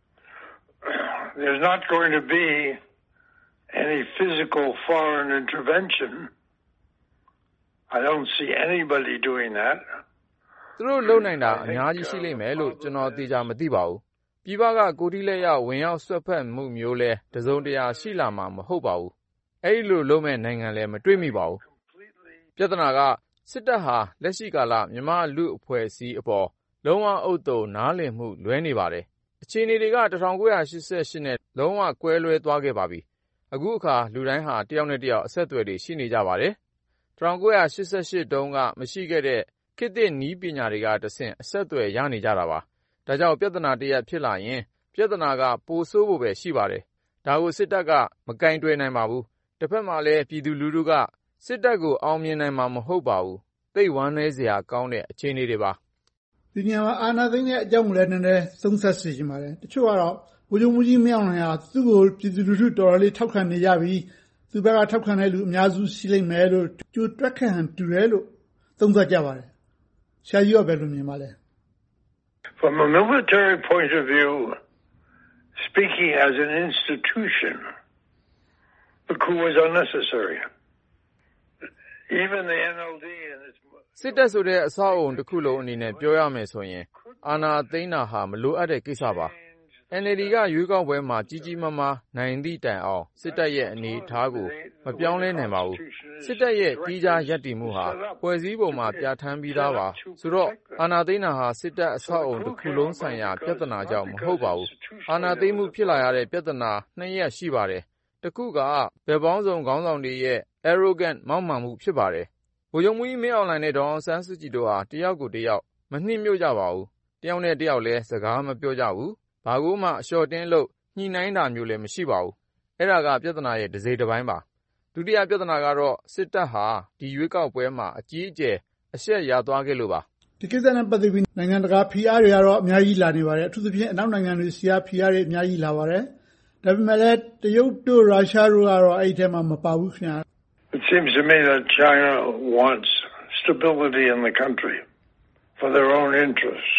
there's not going to be any physical foreign intervention. I don't see anybody doing that. သူတို့လုပ်နိုင်တာအများကြီးရှိလိမ့်မယ်လို့ကျွန်တော်သိကြမသိပါဘူးပြည်ပကကိုတီးလက်ရောက်ဝင်ရောက်ဆွတ်ဖက်မှုမျိုးလဲတစုံတရာရှိလာမှာမဟုတ်ပါဘူးအဲ့ဒီလိုလုံးမဲ့နိုင်ငံလည်းမတွေ့မိပါဘူးပြဿနာကစစ်တပ်ဟာလက်ရှိကာလမြန်မာလူအဖွဲ့အစည်းအပေါ်လုံးဝအုပ်တုံနားလည်မှုလွဲနေပါတယ်အခြေအနေတွေက၁၉၈၈နဲ့လုံးဝကွဲလွဲသွားခဲ့ပါပြီအခုအခါလူတိုင်းဟာတယောက်နဲ့တယောက်အဆက်အသွယ်တွေရှိနေကြပါတယ်၁၉၈၈တုန်းကမရှိခဲ့တဲ့ခေတ်သစ်နည်းပညာတွေကတဆင့်အဆက်အသွယ်ရနေကြတာပါဒါကြောင့်ပြဿနာတစ်ရပ်ဖြစ်လာရင်ပြဿနာကပိုဆိုးဖို့ပဲရှိပါတယ်ဒါကိုစစ်တပ်ကမကင်တွယ်နိုင်ပါဘူးတစ်ဖက်မှာလည်းပြည်သူလူထုကစစ်တပ်ကိုအောင်မြင်နိုင်မှာမဟုတ်ပါဘူးသိဝမ်းနည်းစရာကောင်းတဲ့အခြေအနေတွေပါဒီညမှာအာဏာသိမ်းတဲ့အကြောင်းလည်းနည်းနည်းသုံးသပ်စီခြင်းပါတယ်တချို့ကတော့ဘုရားမူကြီးမင်းအောင်လှိုင်ဟာသူ့ကိုပြည်သူလူထုတော်တော်လေးထောက်ခံနေကြပြီးသူဘက်ကထောက်ခံတဲ့လူအများစုရှိလိမ့်မယ်လို့ကြိုတွက်ခဲ့ဟန်တူတယ်လို့သုံးသပ်ကြပါတယ်ဆရာကြီးကဘယ်လိုမြင်ပါလဲ From a military point of view, speaking as an institution, the coup was unnecessary. Even the N L D and its စစ်တပ်ဆိုတဲ့အဆောက်အုံတစ်ခုလုံးအနေနဲ့ပြောရမယ်ဆိုရင်အာဏာသိမ်းတာဟာမလိုအပ်တဲ့ကိစ္စပါ။ အန် အယ် ဒီ ကရွေးကောက်ပွဲမှာကြီးကြီးမားမားနိုင်သည့်တိုင်အောင်စစ်တပ်ရဲ့အနေအထားကိုမပြောင်းလဲနိုင်ပါဘူး။စစ်တပ်ရဲ့တီးခြားရပ်တည်မှုဟာဖွဲ့စည်းပုံမှာပြဋ္ဌာန်းပြီးသားပါဆိုတော့အာဏာသိမ်းတာဟာစစ်တပ်အဆောက်အုံတစ်ခုလုံးဆိုင်ရာပြဿနာကြောင့်မဟုတ်ပါဘူး။အာဏာသိမ်းမှုဖြစ်လာရတဲ့ပြဿနာနှစ်ရပ်ရှိပါတယ်။တစ်ခုကဘယ်ပေါင်းစုံခေါင်းဆောင်တွေရဲ့ arrogant မောက်မာမှုဖြစ်ပါတယ်။ဗိုလ်ချုပ်မှူးကြီးမင်းအောင်လှိုင်နဲ့ဒေါ်အောင်ဆန်းစုကြည်တို့ဟာတယောက်ကိုတယောက်မနှိမ့်ညွတ်ကြပါဘူး။တယောက်နဲ့တယောက်လည်းစကားမပြောကြဘူး။ဘာကိုမှအလျှော့တင်းလို့ညှိနှိုင်းတာမျိုးလည်းမရှိပါဘူး။အဲ့ဒါကပြဿနာရဲ့တစ်စိတ်တစ်ပိုင်းပါ။ဒုတိယပြဿနာကတော့စစ်တပ်ဟာဒီရွေးကောက်ပွဲမှာအကြီးအကျယ်အရှက်ရသွားခဲ့လို့ပါ။ဒီကိစ္စနဲ့ပတ်သက်ပြီးနိုင်ငံတကာဖိအားတွေကတော့အများကြီးလာနေပါတယ်။အထူးသဖြင့်အနောက်နိုင်ငံတွေဆီကဖိအားတွေအများကြီးလာပါတယ်။ဒါပေမဲ့လည်းတရုတ်တို့ရုရှားတို့ကတော့အဲ့ဒီထဲမှာမပါဘူးခင်ဗျာ။ It seems to me that China wants stability in the country for their own interests.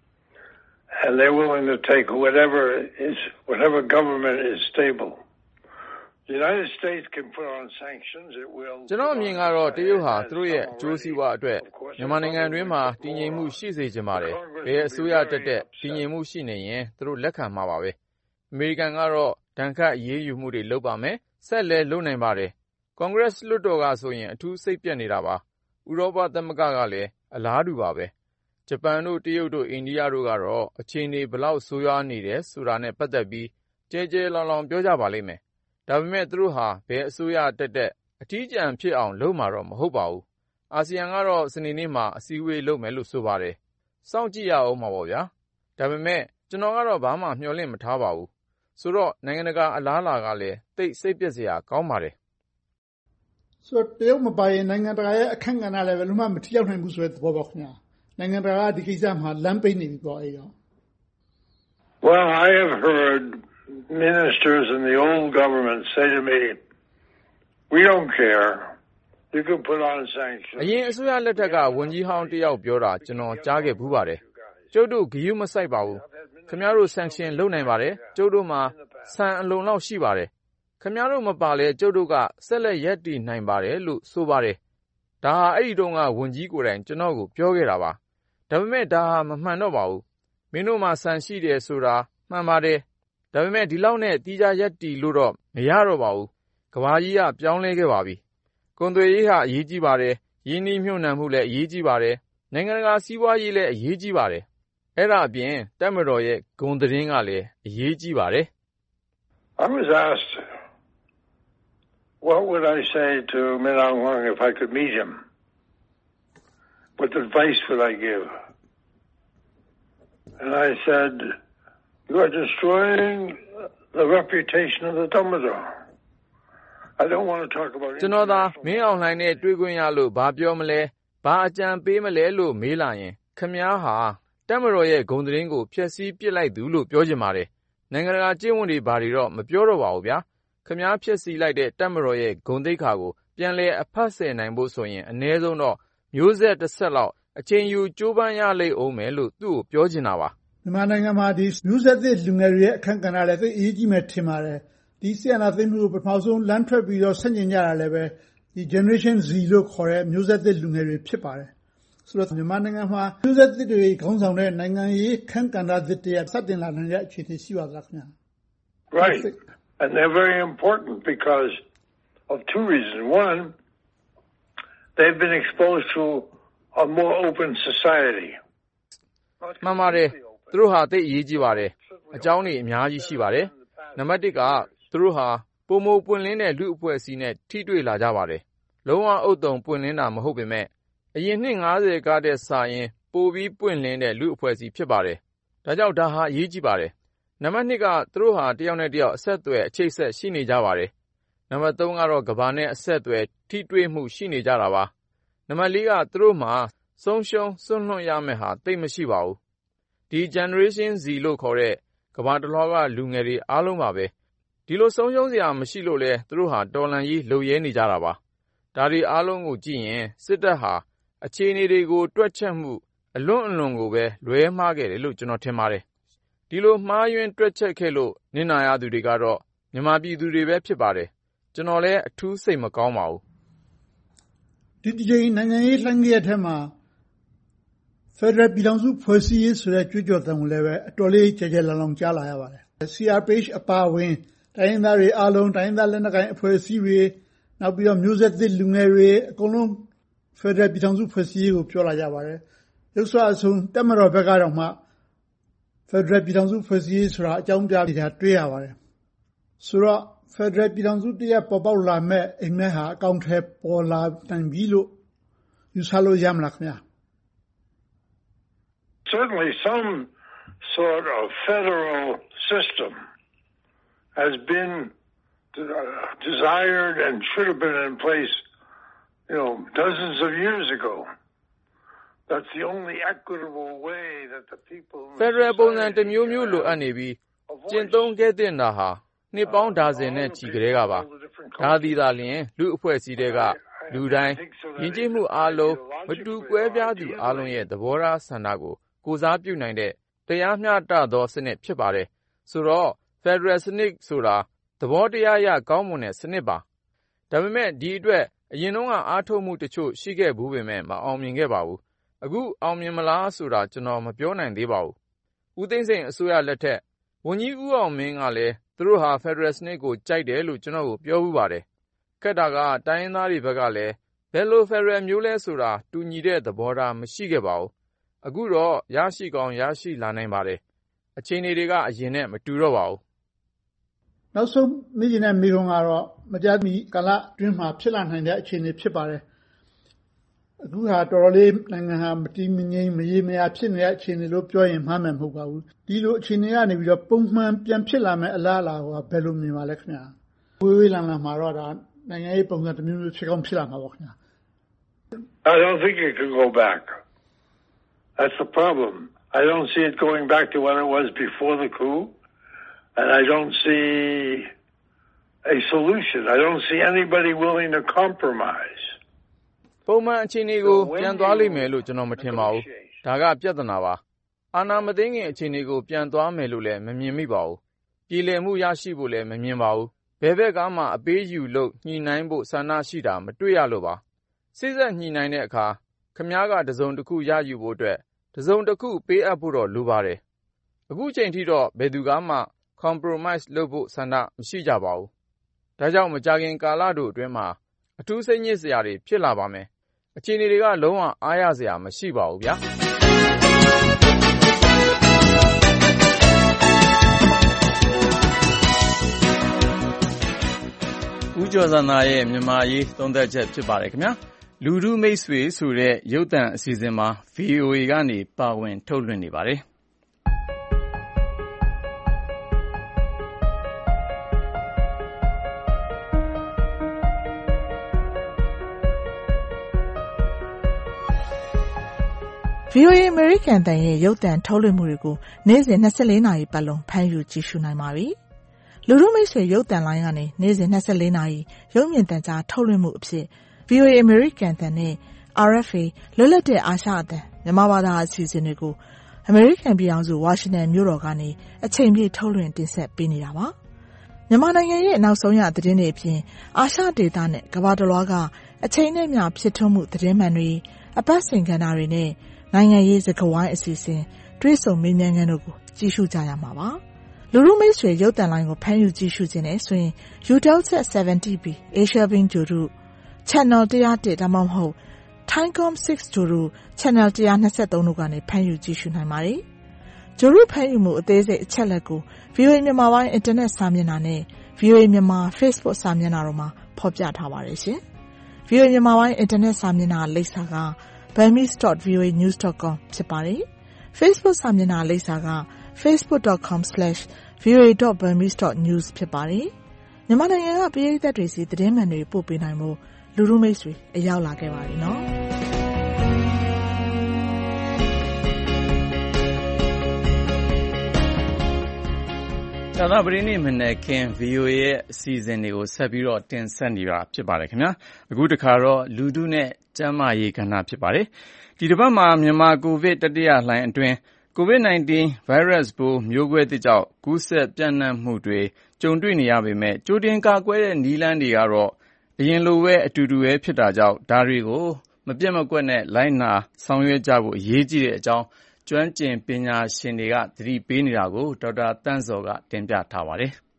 And they're willing to take whatever is whatever government is stable. The United States can put on sanctions. It will. ကျွန်တော်အမြင်ကတော့တရုတ်ဟာသူတို့ရဲ့အကျိုးစီးပွားအတွက်မြန်မာနိုင်ငံတွင်းမှာတည်ငြိမ်မှုရှိစေချင်ပါတယ်။ဘယ်အစိုးရတက်တက်တည်ငြိမ်မှုရှိနေရင်သူတို့လက်ခံမှာပါပဲ။အမေရိကန်ကတော့ဒဏ်ခတ်အရေးယူမှုတွေလုပ်ပါမယ်။ဆက်လည်းလုပ်နိုင်ပါတယ်။ Congress လွှတ်တော်ကဆိုရင်အထူးစိတ်ပြတ်နေတာပါ။ဥရောပသမဂ္ဂကလည်းအလားတူပါပဲ။ဂျပန်တို့တရုတ်တို့အိန္ဒိယတို့ကတော့အခြေအနေဘလောက်ဆိုးရွားနေတယ်ဆိုတာနဲ့ပတ်သက်ပြီးကြဲကြဲလောင်လောင်ပြောကြပါလိမ့်မယ်။ဒါပေမဲ့သူတို့ဟာဘယ်အစိုးရတက်တက်အထီးကျန်ဖြစ်အောင်လုပ်မှာတော့မဟုတ်ပါဘူး။အာဆီယံကတော့စနေနေ့မှာအစည်းအဝေးလုပ်မယ်လို့ဆိုပါတယ်။စောင့်ကြည့်ရအောင်ပါပေါ့ဗျာ။ဒါပေမဲ့ကျွန်တော်ကတော့ဘာမှမျှော်လင့်မထားပါဘူး။ဆိုတော့နိုင်ငံတကာအလားအလာကလည်းတိတ်စိတ်ပြက်စရာကောင်းပါတယ်။ဆိုတော့တရုတ်မပါရင်နိုင်ငံတကာရဲ့အခန့်ကဏ္ဍလည်းဘယ်လိုမှမထိရောက်နိုင်ဘူးဆိုတဲ့သဘောပေါ့ခင်ဗျာ။နိုင်ငံတကာကဒီကိစ္စမှာလမ်းပိတ်နေပြီပေါ့အဲ့တော့ Well, I have heard ministers in the old government say to me, we don't care. You can put on sanctions. အရင်အစိုးရလက်ထက်ကဝန်ကြီးဟောင်းတယောက်ပြောတာကျွန်တော်ကြားခဲ့ဘူးပါတယ်။ကျုပ်တို့ဂရုမစိုက်ပါဘူး။ခင်ဗျားတို့ sanction လုပ်နိုင်ပါတယ်။ကျုပ်တို့မှာဆန်အလုံလောက်ရှိပါတယ်။ခင်ဗျားတို့မပါလဲကျုပ်တို့ကဆက်လက်ရပ်တည်နိုင်ပါတယ်လို့ဆိုပါတယ်။ဒါဟာအဲ့ဒီတုန်းကဝန်ကြီးကိုယ်တိုင်ကျွန်တော်ကိုပြောခဲ့တာပါ။ဒါပေမဲ့ဒါဟာမမှန်တော့ပါဘူး။မင်းတို့မှာဆန်ရှိတယ်ဆိုတာမှန်ပါတယ်။ဒါပေမဲ့ဒီလောက်နဲ့တီးခြားရပ်တည်လို့တော့မရတော့ပါဘူး။ကမ္ဘာကြီးကပြောင်းလဲခဲ့ပါပြီ။ကုန်သွယ်ရေးဟာအရေးကြီးပါတယ်။ရင်းနှီးမြှုပ်နှံမှုလည်းအရေးကြီးပါတယ်။နိုင်ငံတကာစီးပွားရေးလည်းအရေးကြီးပါတယ်။အဲ့ဒါအပြင်တပ်မတော်ရဲ့ဂုဏ်သတင်းကလည်းအရေးကြီးပါတယ်။ I was asked what would I say to Min Aung Hlaing if I could meet him? What advice would I give? And I said, you are destroying the reputation of the Damodar. I don't want to talk about ကျွန်တော်သာမင်းအောင်လှိုင်နဲ့တွေ့ခွင့်ရလို့ဘာပြောမလဲဘာအကြံပေးမလဲလို့မေးလာရင်ခမည်းဟာတပ်မတော်ရဲ့ဂုဏ်သတင်းကိုဖျက်ဆီးပစ်လိုက်သူလို့ပြောချင်ပါတယ်နိုင်ငံတကာကျင့်ဝတ်တွေဘာတွေတော့မပြောတော့ပါဘူးဗျာခမည်းဖျက်ဆီးလိုက်တဲ့တပ်မတော်ရဲ့ဂုဏ်သိက္ခာကိုပြန်လဲအဖတ်ဆယ်နိုင်ဖို့ဆိုရင်အ ਨੇ ဆုံးတော့မျိုးဆက်တစ်ဆက်လောက်အချိန်ယူကြိုးပမ်းရလိမ့်အောင်မယ်လို့သူ့ကိုပြောချင်တာပါမြန်မာနိုင်ငံမှာဒီမျိုးဆက်သစ်လူငယ်တွေရဲ့အခန့်ကဏ္ဍလည်းသိအရေးကြီးမယ်ထင်ပါတယ်ဒီဆီယနာသိမှုကိုပထမဆုံးလမ်းထွက်ပြီးတော့ဆန့်ကျင်ကြတာလည်းပဲဒီ generation Z လို့ခေါ်တဲ့မျိုးဆက်သစ်လူငယ်တွေဖြစ်ပါတယ်ဆိုတော့မြန်မာနိုင်ငံမှာမျိုးဆက်သစ်တွေခေါင်းဆောင်တဲ့နိုင်ငံရေးခန့်ကဏ္ဍသစ်တွေစတင်လာတဲ့အခြေအနေရှိပါသလားခင်ဗျာ Right and they're very important because of two reasons one they've been exposed to a more open society မှန်ပါတယ်သူတို့ဟာသိအရေးကြီးပါတယ်အကြောင်းတွေအများကြီးရှိပါတယ်နံပါတ်တစ်ကသူတို့ဟာပုံမပွင့်လင်းတဲ့လူအဖွဲ့အစည်းနဲ့ထိတွေ့လာကြပါတယ်လုံးဝအုပ်တုံပွင့်လင်းတာမဟုတ်ပေမဲ့အရင်နှစ်၅၀ကတည်းကစာရင်ပိုပြီးပွင့်လင်းတဲ့လူအဖွဲ့အစည်းဖြစ်ပါတယ်ဒါကြောင့်ဒါဟာအရေးကြီးပါတယ်နံပါတ်နှစ်ကသူတို့ဟာတယောက်နဲ့တယောက်အဆက်အသွယ်အချိတ်ဆက်ရှိနေကြပါတယ်နံပါတ်သုံးကတော့ကမ္ဘာနဲ့အဆက်အသွယ်ထိတွေ့မှုရှိနေကြတာပါနံပါတ်လေးကသူတို့မှာဆုံးရှုံးစွန့်လွှတ်ရမယ့်ဟာသိမရှိပါဘူးဒီ generation Z လို့ခေါ်တဲ့ကမ္ဘာတစ်လွှားကလူငယ်တွေအားလုံးပါပဲဒီလိုဆုံးရှုံးစရာမရှိလို့လဲသူတို့ဟာတော်လှန်ရေးလှုပ်ရဲနေကြတာပါဒါတွေအားလုံးကိုကြည့်ရင်စစ်တပ်ဟာအခြေအနေတွေကိုတွက်ချက်မှုအလွန်အလွန်ကိုပဲလွဲမှားခဲ့တယ်လို့ကျွန်တော်ထင်ပါတယ်ဒီလိုမှားယွင်းတွက်ချက်ခဲ့လို့နစ်နာရသူတွေကတော့မြန်မာပြည်သူတွေပဲဖြစ်ပါတယ်ကျွန်တော်လည်းအထူးစိတ်မကောင်းပါဘူးဒီဒီချိန်နိုင်ငံရေးလှိုင်းကြီးရဲ့ထဲမှာဖက်ဒရယ်ပြည်ထောင်စုဖွဲ့စည်းရေးဆိုတဲ့ကြွေးကြော်သံကိုလည်းပဲအတော်လေးကြဲကြဲလောင်လောင်ကြားလာရပါတယ် C R P H အပါအဝင်တိုင်းရင်းသားတွေအားလုံးတိုင်းရင်းသားလက်နက်ကိုင်အဖွဲ့အစည်းတွေနောက်ပြီးတော့မျိုးဆက်သစ်လူငယ်တွေအကုန်လုံးဖက်ဒရယ်ပြည်ထောင်စုဖွဲ့စည်းရေးကိုပြောလာကြပါတယ်ရုပ်စွာအဆုံးတက်မတော်ဘက်ကတော့မှဖက်ဒရယ်ပြည်ထောင်စုဖွဲ့စည်းရေးဆိုတာအကြောင်းပြနေတာတွေ့ရပါတယ်ဆိုတော့ဖက်ဒရယ်ပြည်ထောင်စုတရက်ပေါ်ပေါက်လာမဲ့အိမ်မက်ဟာအကောင့်ထဲပေါ်လာနိုင်ပြီလို့ယူဆလို့ရမလားခင်ဗျာ Certainly some sort of federal system has been desired and should have been in place, you know, dozens of years ago. That's the only equitable way that the people... Federal ပုံစံတစ်မျိုးမျိုးလိုအပ်နေပြီးကျင့်သုံးခဲ့တဲ့နာဟာနှစ်ပေါင်းဒါဇင်နဲ့ချီကြတဲ့ကပါဒါသည်သာလျှင်လူအဖွဲ့အစည်းတွေကလူတိုင်းယဉ်ကျေးမှုအားလုံးမတူကွဲပြားသူအားလုံးရဲ့သဘောထားဆန္ဒကိုကိုစားပြုနိုင်တဲ့တရားမျှတသောစနစ်ဖြစ်ပါတယ်ဆိုတော့ Federal စနစ်ဆိုတာသဘောတရားရကောင်းမွန်တဲ့စနစ်ပါဒါပေမဲ့ဒီအတွက်အရင်တုန်းကအားထုတ်မှုတချို့ရှိခဲ့ဘူးပေမဲ့မအောင်မြင်ခဲ့ပါဘူးအခုအောင်မြင်မလားဆိုတာကျွန်တော်မပြောနိုင်သေးပါဘူးဦးသိန်းစိန်အစိုးရလက်ထက်ဝန်ကြီးဦးအောင်မင်းကလည်းသူတို့ဟာ Federal စနစ်ကိုကြိုက်တယ်လို့ကျွန်တော်ကိုပြောဘူးပါတယ်ခက်တာကတိုင်းရင်းသားတွေဘက်ကလည်းဘယ်လို Federal မျိုးလဲဆိုတာတူညီတဲ့သဘောထားမရှိခဲ့ပါဘူးအခုတော့ရရှိကောင်းရရှိလာနိုင်ပါတယ်အခြေအနေတွေကအရင်နဲ့မတူတော့ပါဘူးနောက်ဆုံးမိခင်နဲ့မိခွန်းကတော့မကြာမီကာလအတွင်းမှာဖြစ်လာနိုင်တဲ့အခြေအနေဖြစ်ပါတယ်အခုဟာတော်တော်လေးနိုင်ငံဟာမတည်မငြိမ်မရေမရာဖြစ်နေတဲ့အခြေအနေလို့ပြောရင်မှားမယ်မဟုတ်ပါဘူးဒီလိုအခြေအနေကနေပြီးတော့ပုံမှန်ပြန်ဖြစ်လာမယ့်အလားအလာကဘယ်လိုမြင်ပါလဲခင်ဗျာဝေးဝေးလံလံမှာတော့ဒါနိုင်ငံရေးပုံစံတစ်မျိုးမျိုးဖြစ်ကောင်းဖြစ်လာမှာပေါ့ခင်ဗျာ I don't think it could go back. That's the problem. I don't see it going back to what it was before the coup, and I don't see a solution. I don't see anybody willing to compromise. ပုံမှန်အခြေအနေကိုပြန်သွားလိမ့်မယ်လို့ကျွန်တော်မထင်ပါဘူး။ဒါကပြဿနာပါ။အာဏာမသိမ်းခင်အခြေအနေကိုပြန်သွားမယ်လို့လည်းမမြင်မိပါဘူး။ပြည်လည်မှုရရှိဖို့လည်းမမြင်ပါဘူး။ဘယ်ဘက်ကမှအပေးယူလို့ညှိနှိုင်းဖို့ဆန္ဒရှိတာမတွေ့ရလို့ပါ။စိတ်ဆက်ညှိနှိုင်းတဲ့အခါခမားကတစုံတစ်ခုရယူဖို့အတွက်တစုံတစ်ခုပေးအပ်ဖို့တော့လိုပါတယ်။အခုချိန်ထိတော့ဘယ်သူကမှ compromise လုပ်ဖို့ဆန္ဒမရှိကြပါဘူး။ဒါကြောင့်မကြခင်ကာလတို့အတွင်းမှာအထူးစိတ်ညစ်စရာတွေဖြစ်လာပါမယ်။အခြေအနေတွေကလုံးဝအားရစရာမရှိပါဘူးဗျာ။ဦးကျော်စံသာရဲ့မြန်မာရေးသုံးသပ်ချက်ဖြစ်ပါတယ်ခင်ဗျာ။လူထုမိတ်ဆွေဆိုတဲ့ရုပ်သံအစီအစဉ်မှာ ဗွီအိုအေ ကနေပါဝင်ထုတ်လွှင့်နေပါတယ်။ဗွီအိုအေ American အသံရဲ့ရုပ်သံထုတ်လွှင့်မှုတွေကိုနေ့စဉ်၂၄နာရီပတ်လုံးဖမ်းယူကြည့်ရှုနိုင်ပါပြီ။လူထုမိတ်ဆွေရုပ်သံလိုင်းကနေနေ့စဉ်၂၄နာရီရုပ်မြင်သံကြားထုတ်လွှင့်မှုအဖြစ် ဗွီအိုအေ American အသံနဲ့ R F A လွတ်လပ်တဲ့အာရှအသံမြန်မာဘာသာအစီအစဉ်တွေကို American ပြည်ထောင်စုဝါရှင်တန်မြို့တော်ကနေအချိန်ပြည့်ထုတ်လွှင့်တင်ဆက်ပေးနေတာပါ။မြန်မာနိုင်ငံရဲ့နောက်ဆုံးရသတင်းတွေအပြင်အာရှဒေသနဲ့ကမ္ဘာတစ်လွှားကအချိန်နဲ့မျှဖြစ်ထွန်းမှုသတင်းမှန်တွေအပတ်စဉ်ကဏ္ဍတွေနဲ့နိုင်ငံရေးစကားဝိုင်းအစီအစဉ်တွေ့ဆုံမေးမြန်းခန်းတို့ကိုကြည့်ရှုကြရမှာပါလူလူမိတ်ဆွေရုပ်သံလိုင်းကိုဖမ်းယူကြည့်ရှုခြင်းနဲ့ဆိုရင် Eutelsat ဆယ်ဗန်တီ B Asia Beam ဂျိုရု Channel one oh oneဒါမှမဟုတ် Thaicom six ဂျိုရု Channel one twenty-threeတို့ကနေဖမ်းယူကြည့်ရှုနိုင်ပါတယ်ဂျိုရုဖမ်းယူမှုအသေးစိတ်အချက်လက်ကို ဗွီအိုအေ မြန်မာပိုင်းအင်တာနက်စာမျက်နှာနဲ့ ဗွီအိုအေ မြန်မာ Facebook စာမျက်နှာတို့မှာဖော်ပြထားပါတယ်ရှင် ဗွီအိုအေ မြန်မာပိုင်းအင်တာနက်စာမျက်နှာလိပ်စာက burmese dot v o a news dot com ဖြစ်ပါတယ် Facebook စာမျက်နှာလိပ်စာက facebook dot com slash v o a dot burmese dot news ဖြစ်ပါတယ်မြန်မာနိုင်ငံကပြည်သက်တွေစီသတင်းမှန်တွေပို့ပေးနိုင်မှုလူလူမိတ်ဆွေအရောက်လာခဲ့ပါပြီနော်သာသပတေးနေ့မနေ့က ဗီအိုအေ ရဲ့အစီအစဉ်တွေကိုဆက်ပြီးတော့တင်ဆက်နေတာဖြစ်ပါတယ်ခင်ဗျာအခုတခါတော့လူထုနဲ့ကျန်းမာရေးကဏ္ဍဖြစ်ပါတယ်ဒီတစ်ပတ်မှာမြန်မာကိုဗစ်တတိယလှိုင်းအတွင်း ကိုဗစ် nineteen ဗိုင်းရပ်စ်ပိုးမျိုးကွဲသစ်ကြောင့်ကူးစက်ပြန့်နှံ့မှုတွေကြုံတွေ့နေရပေမဲ့ကြိုတင်ကာကွယ်တဲ့နည်းလမ်းတွေကတော့အရင်လိုပဲအတူတူပဲဖြစ်တာကြောင့်ဒါတွေကိုမပြတ်မကွက်နဲ့လိုက်နာဆောင်ရွက်ကြဖို့အရေးကြီးတဲ့အကြောင်းကျွမ်းကျင်ပညာရှင်တွေကသတိပေးနေတာကိုဒေါက်တာသန့်ဇော်ကတင်ပြထားပါတယ်။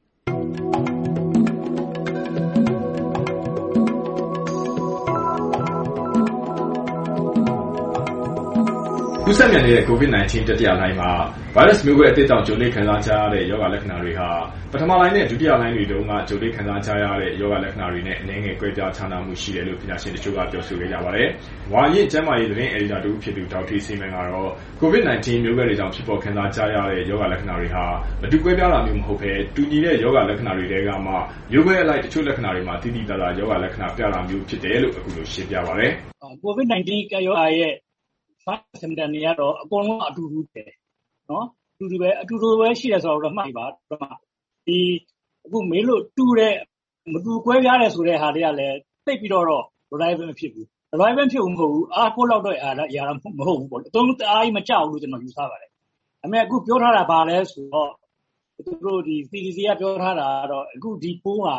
ကူးစက်မြန်နေတဲ့ ကိုဗစ် ၁၉ တတိယလှိုင်းမှာဗိုင်းရပ်စ်မျိုးကွဲအသစ်ကြောင့်ကြုံတွေ့ခံစားကြရတဲ့ရောဂါလက္ခဏာတွေဟာပထမလှိုင်းနဲ့ဒုတိယလှိုင်းတွေတုန်းကကြုံတွေ့ခံစားကြရတဲ့ရောဂါလက္ခဏာတွေနဲ့အနည်းငယ်ကွဲပြားခြားနားမှုရှိတယ်လို့ပညာရှင်တချို့ကပြောဆိုခဲ့ကြပါတယ်။ဝါရင့်ကျန်းမာရေးသတင်းအယ်ဒီတာတဦးဖြစ်သူဒေါက်တာစီမန်ကတော့ကိုဗစ် ၁၉ မျိုးကွဲတွေကြောင့်ဖြစ်ပေါ်ခံစားကြရတဲ့ရောဂါလက္ခဏာတွေဟာမတူကွဲပြားတာမျိုးမဟုတ်ဘဲတူညီတဲ့ရောဂါလက္ခဏာတွေတဲကမှမျိုးကွဲအလိုက်တချို့လက္ခဏာတွေမှာတိတိကျကျရောဂါလက္ခဏာပြတာမျိုးဖြစ်တယ်လို့အခုလိုရှင်းပြပါတယ်။ကိုဗစ် ၁၉ ကရောဂါရဲ့စင်တန်တွေကတော့အကုန်လုံးအတူတူပဲနော်အတူတူပဲအတူတူပဲရှိတယ်ဆိုတော့မှတ်ပါဒီအခုမေးလို့တူတဲ့မတူကွဲပြားတယ်ဆိုတဲ့ဟာတွေကလည်းသိပ်ပြီးတော့ reliable မဖြစ်ဘူး reliable ဖြစ်ဘူးမဟုတ်ဘူးအားကိုးလောက်တော့အားရမဟုတ်ဘူးပေါ့အတုံးအားကြီးမကြောက်ဘူးလို့ကျွန်တော်ယူဆပါတယ်အမေအခုပြောထားတာပါလဲဆိုတော့သူတို့ဒီ C D C ကပြောထားတာကတော့အခုဒီပိုးဟာ